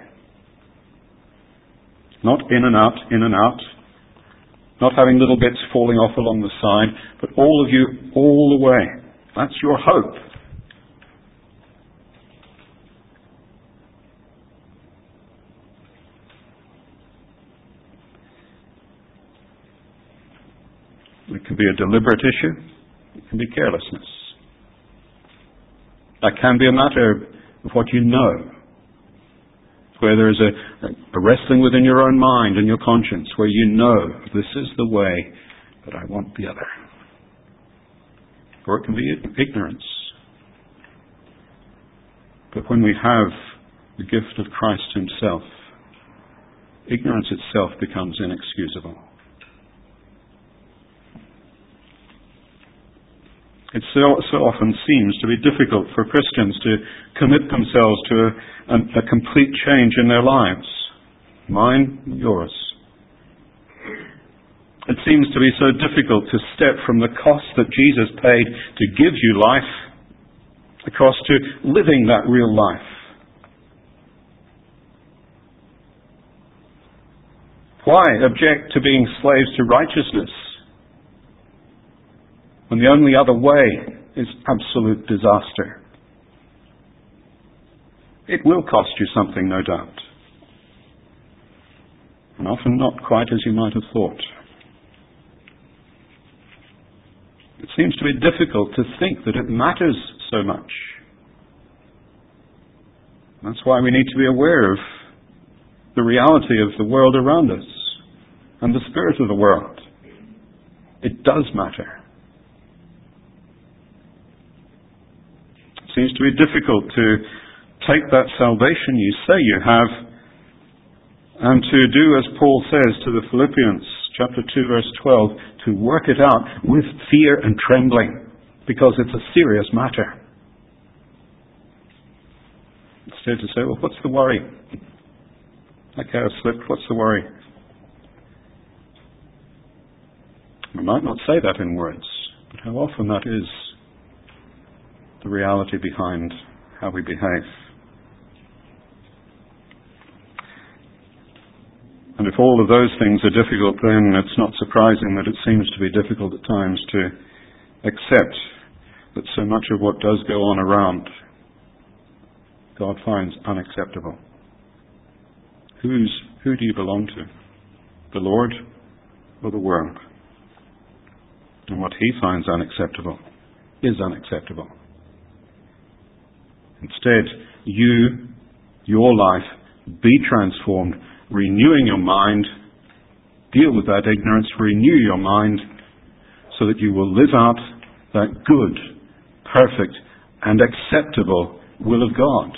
Not in and out, in and out. Not having little bits falling off along the side, but all of you, all the way. That's your hope. It can be a deliberate issue. It can be carelessness. That can be a matter of what you know. Where there is a, a wrestling within your own mind and your conscience, where you know this is the way, but I want the other. Or it can be ignorance. But when we have the gift of Christ himself, ignorance itself becomes inexcusable. It so, so often seems to be difficult for Christians to commit themselves to a, a, a complete change in their lives. Mine, yours. It seems to be so difficult to step from the cost that Jesus paid to give you life across to living that real life. Why object to being slaves to righteousness when the only other way is absolute disaster? It will cost you something, no doubt. And often not quite as you might have thought. It seems to be difficult to think that it matters so much. That's why we need to be aware of the reality of the world around us and the spirit of the world. It does matter. It seems to be difficult to take that salvation you say you have and to do as Paul says to the Philippians, chapter two, verse twelve, to work it out with fear and trembling, because it's a serious matter. Instead to say, well, what's the worry? Okay, I've slipped, what's the worry? We might not say that in words, but how often that is the reality behind how we behave. And if all of those things are difficult, then it's not surprising that it seems to be difficult at times to accept that so much of what does go on around God finds unacceptable. Who's, who do you belong to? The Lord or the world? And what he finds unacceptable is unacceptable. Instead, you, your life, be transformed, renewing your mind, deal with that ignorance, renew your mind, so that you will live out that good, perfect, and acceptable will of God.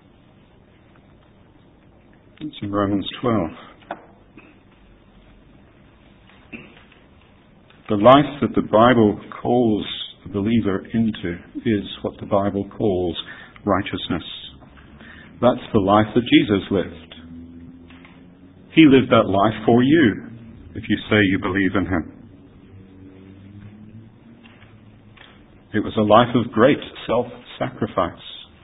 It's in Romans twelve. The life that the Bible calls a believer into is what the Bible calls righteousness. That's the life that Jesus lived. He lived that life for you, if you say you believe in him. It was a life of great self-sacrifice.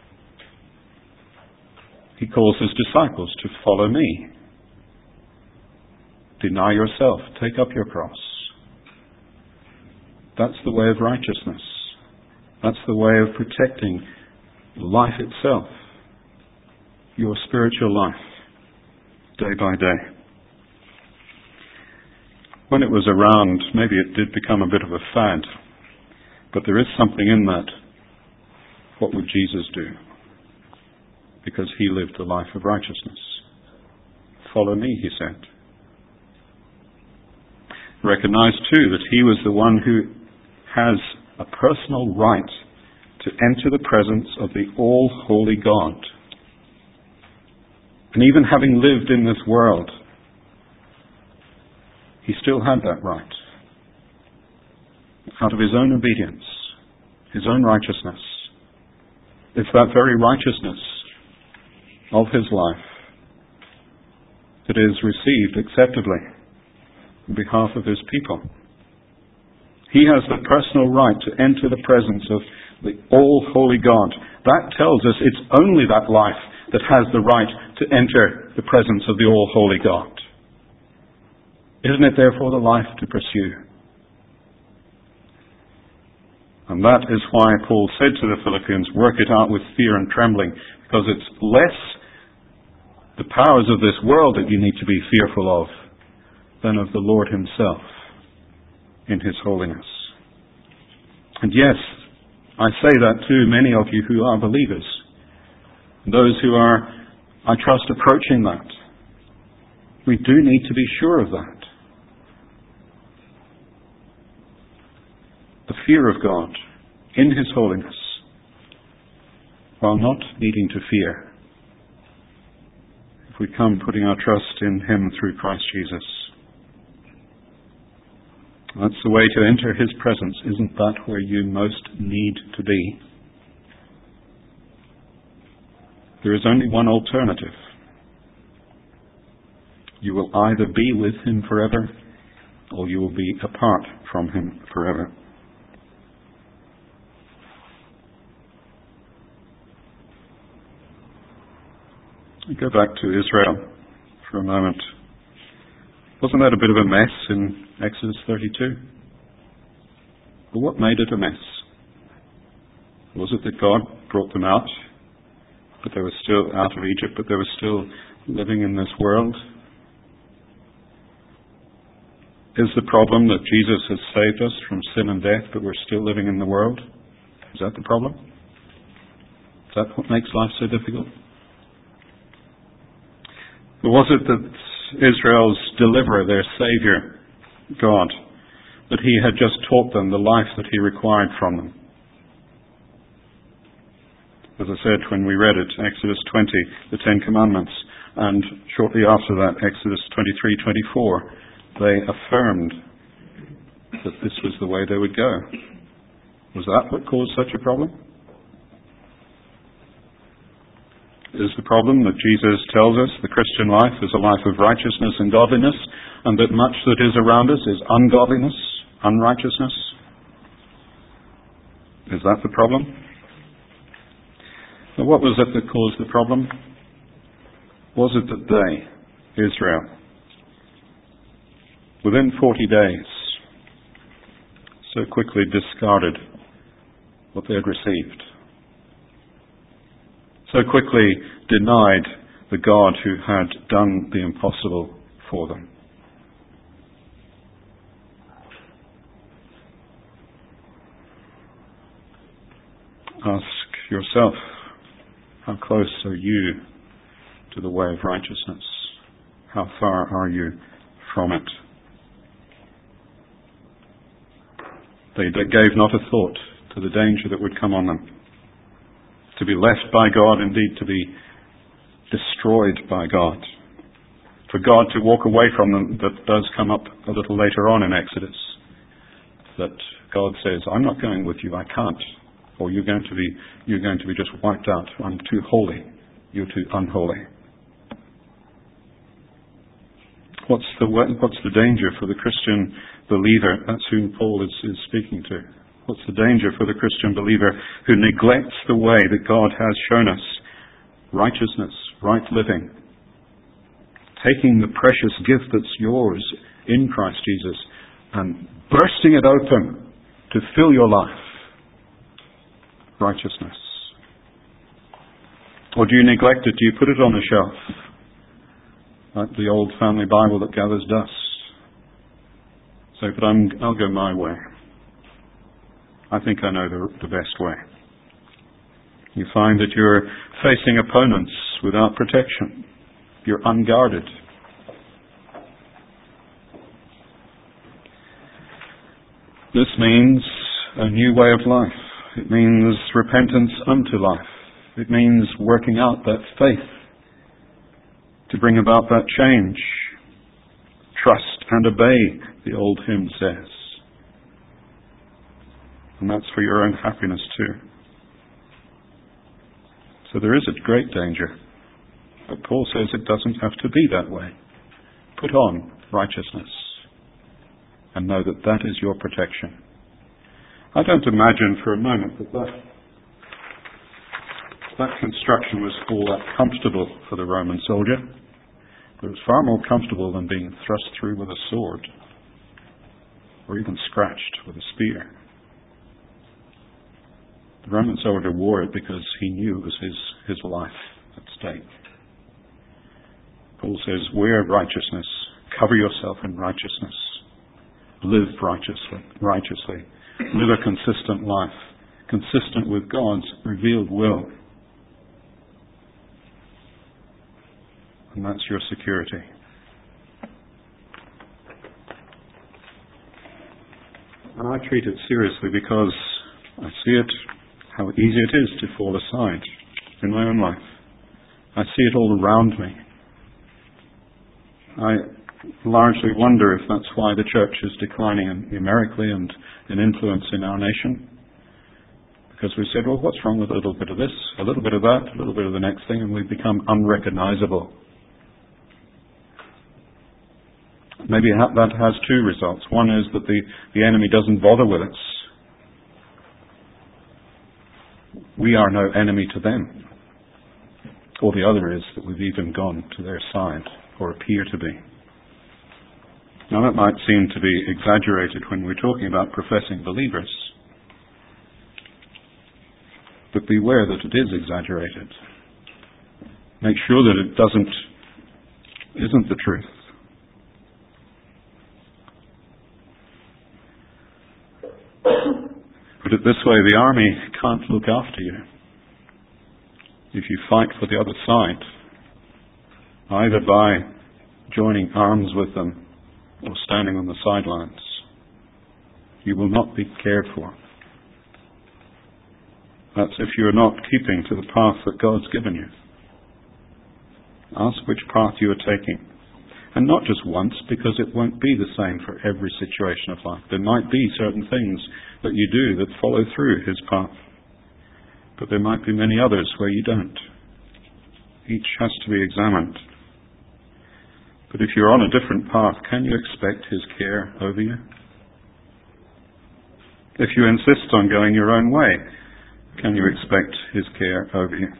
He calls his disciples to follow me. Deny yourself, take up your cross. That's the way of righteousness. That's the way of protecting life itself, your spiritual life, day by day. When it was around, maybe it did become a bit of a fad, but there is something in that. What would Jesus do? Because he lived a life of righteousness. Follow me, he said. Recognize too that he was the one who has a personal right to enter the presence of the all-holy God. And even having lived in this world, he still had that right. Out of his own obedience, his own righteousness. It's that very righteousness of his life that is received acceptably on behalf of his people. He has the personal right to enter the presence of the all-holy God. That tells us it's only that life that has the right to enter the presence of the all-holy God. Isn't it therefore the life to pursue? And that is why Paul said to the Philippians, work it out with fear and trembling, because it's less the powers of this world that you need to be fearful of than of the Lord himself in his holiness. And yes, I say that to many of you who are believers, those who are, I trust, approaching that. We do need to be sure of that. The fear of God in his holiness, while not needing to fear, if we come putting our trust in him through Christ Jesus. That's the way to enter his presence. Isn't that where you most need to be? There is only one alternative. You will either be with him forever, or you will be apart from him forever. Go back to Israel for a moment. Wasn't that a bit of a mess in Exodus thirty-two? But what made it a mess? Was it that God brought them out, but they were still out of Egypt, but they were still living in this world? Is the problem that Jesus has saved us from sin and death, but we're still living in the world? Is that the problem? Is that what makes life so difficult? Or was it that Israel's deliverer, their Saviour, God, that he had just taught them the life that he required from them? As I said when we read it, Exodus twenty, the Ten Commandments, and shortly after that, Exodus twenty-three, twenty-four, they affirmed that this was the way they would go. Was that what caused such a problem? Is the problem that Jesus tells us the Christian life is a life of righteousness and godliness, and that much that is around us is ungodliness, unrighteousness? Is that the problem? Now, what was it that caused the problem? Was it that they, Israel, within forty days, so quickly discarded what they had received? So quickly denied the God who had done the impossible for them? Ask yourself, how close are you to the way of righteousness? How far are you from it? They, they gave not a thought to the danger that would come on them. To be left by God, indeed to be destroyed by God. For God to walk away from them, that does come up a little later on in Exodus. that God says, I'm not going with you, I can't. Or you're going to be, you're going to be just wiped out. I'm too holy. You're too unholy. What's the, what's the danger for the Christian believer? That's whom Paul is, is speaking to. What's the danger for the Christian believer who neglects the way that God has shown us? Righteousness, right living. Taking the precious gift that's yours in Christ Jesus and bursting it open to fill your life. Righteousness. Or do you neglect it? Do you put it on the shelf? Like the old family Bible that gathers dust. Say, but I'm, I'll go my way. I think I know the, the best way. You find that you're facing opponents without protection. You're unguarded. This means a new way of life. It means repentance unto life. It means working out that faith to bring about that change. Trust and obey, the old hymn says. And that's for your own happiness too. So there is a great danger. But Paul says it doesn't have to be that way. Put on righteousness and know that that is your protection. I don't imagine for a moment that that, that construction was all that comfortable for the Roman soldier. But it was far more comfortable than being thrust through with a sword or even scratched with a spear. The Roman soldier wore it because he knew it was his, his life at stake. Paul says, wear righteousness, cover yourself in righteousness, live righteously, righteously, live a consistent life, consistent with God's revealed will. And that's your security. And I treat it seriously because I see it, how easy it is to fall aside in my own life. I see it all around me. I largely wonder if that's why the church is declining numerically and in influence in our nation. Because we said, well, what's wrong with a little bit of this, a little bit of that, a little bit of the next thing, and we become unrecognizable. Maybe that has two results. One is that the, the enemy doesn't bother with us. We are no enemy to them. Or the other is that we've even gone to their side, or appear to be. Now that might seem to be exaggerated when we're talking about professing believers. But beware that it is exaggerated. Make sure that it doesn't, isn't the truth. Put it this way, the army can't look after you if you fight for the other side, either by joining arms with them or standing on the sidelines. You will not be cared for. That's if you're not keeping to the path that God's given you. Ask which path you are taking. And not just once, because it won't be the same for every situation of life. There might be certain things that you do that follow through His path. But there might be many others where you don't. Each has to be examined. But if you're on a different path, can you expect His care over you? If you insist on going your own way, can you expect His care over you?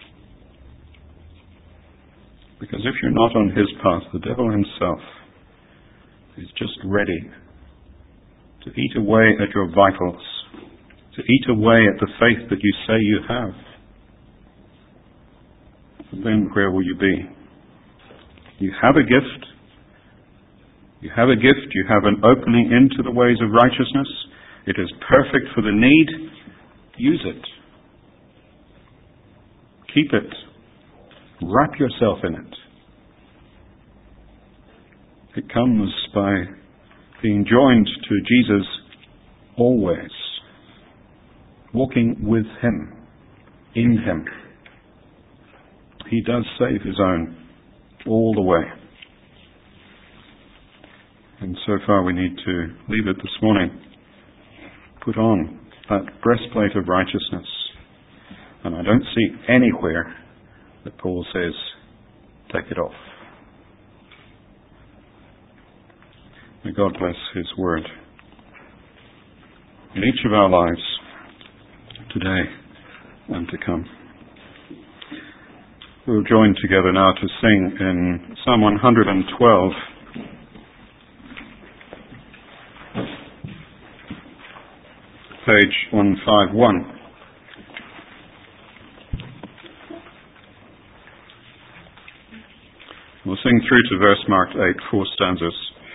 Because if you're not on His path, the devil himself is just ready to eat away at your vitals, to eat away at the faith that you say you have. And then where will you be? You have a gift. You have a gift. You have an opening into the ways of righteousness. It is perfect for the need. Use it. Keep it. Wrap yourself in it. It comes by being joined to Jesus always, walking with Him, in Him. He does save His own all the way. And so far we need to leave it this morning Put on that breastplate of righteousness. And I don't see anywhere that Paul says, take it off. May God bless His word in each of our lives today and to come. We'll join together now to sing in Psalm one hundred twelve. Page one fifty-one. We'll sing through to verse marked eight, four stanzas.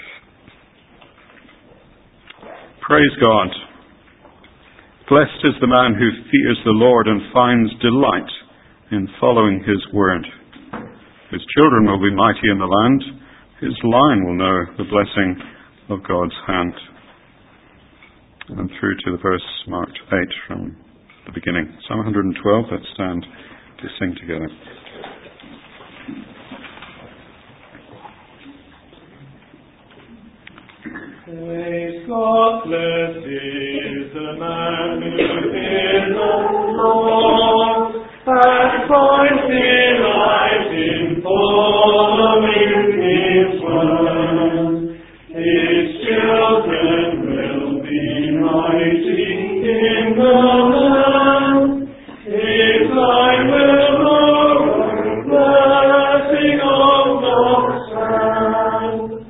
Praise God. Blessed is the man who fears the Lord and finds delight in following His word. His children will be mighty in the land. His line will know the blessing of God's hand. And through to the verse marked eight from the beginning. Psalm one hundred twelve, let's stand to sing together. Praise God, blessed is the man who fears the Lord, and finds delight in following His word. His children will be mighty in the land. His line will know the blessing of God's hand.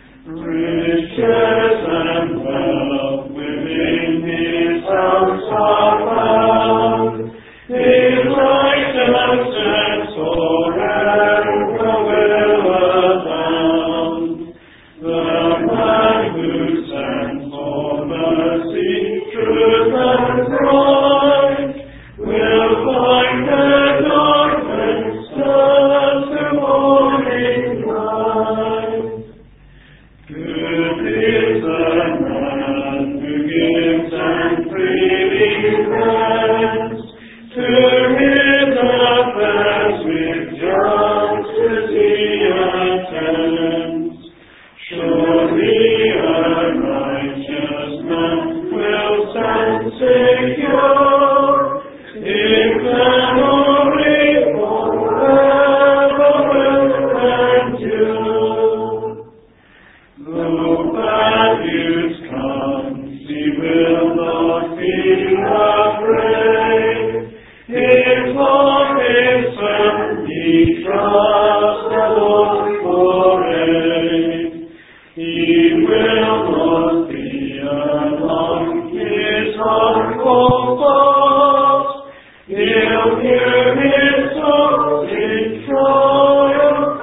Riches and wealth within His house are found. His righteousness forever will abound. The man who stands for mercy, truth, and right will find the darkness turn to morning light. Good is the man who gives and freely lends, to His affairs with justice He attends. Surely a righteous man will stand secure, His memory forever will endure. Though bad news comes, he will not be afraid. His love is firm, he trusts the Lord for aid. He will not be among His uncalled foes. He'll hear His song in triumph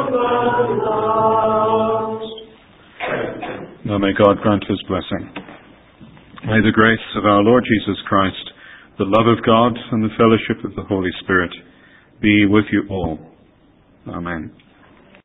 of the last. Now may God grant His blessing. May the grace of our Lord Jesus Christ, the love of God, and the fellowship of the Holy Spirit be with you all. Amen.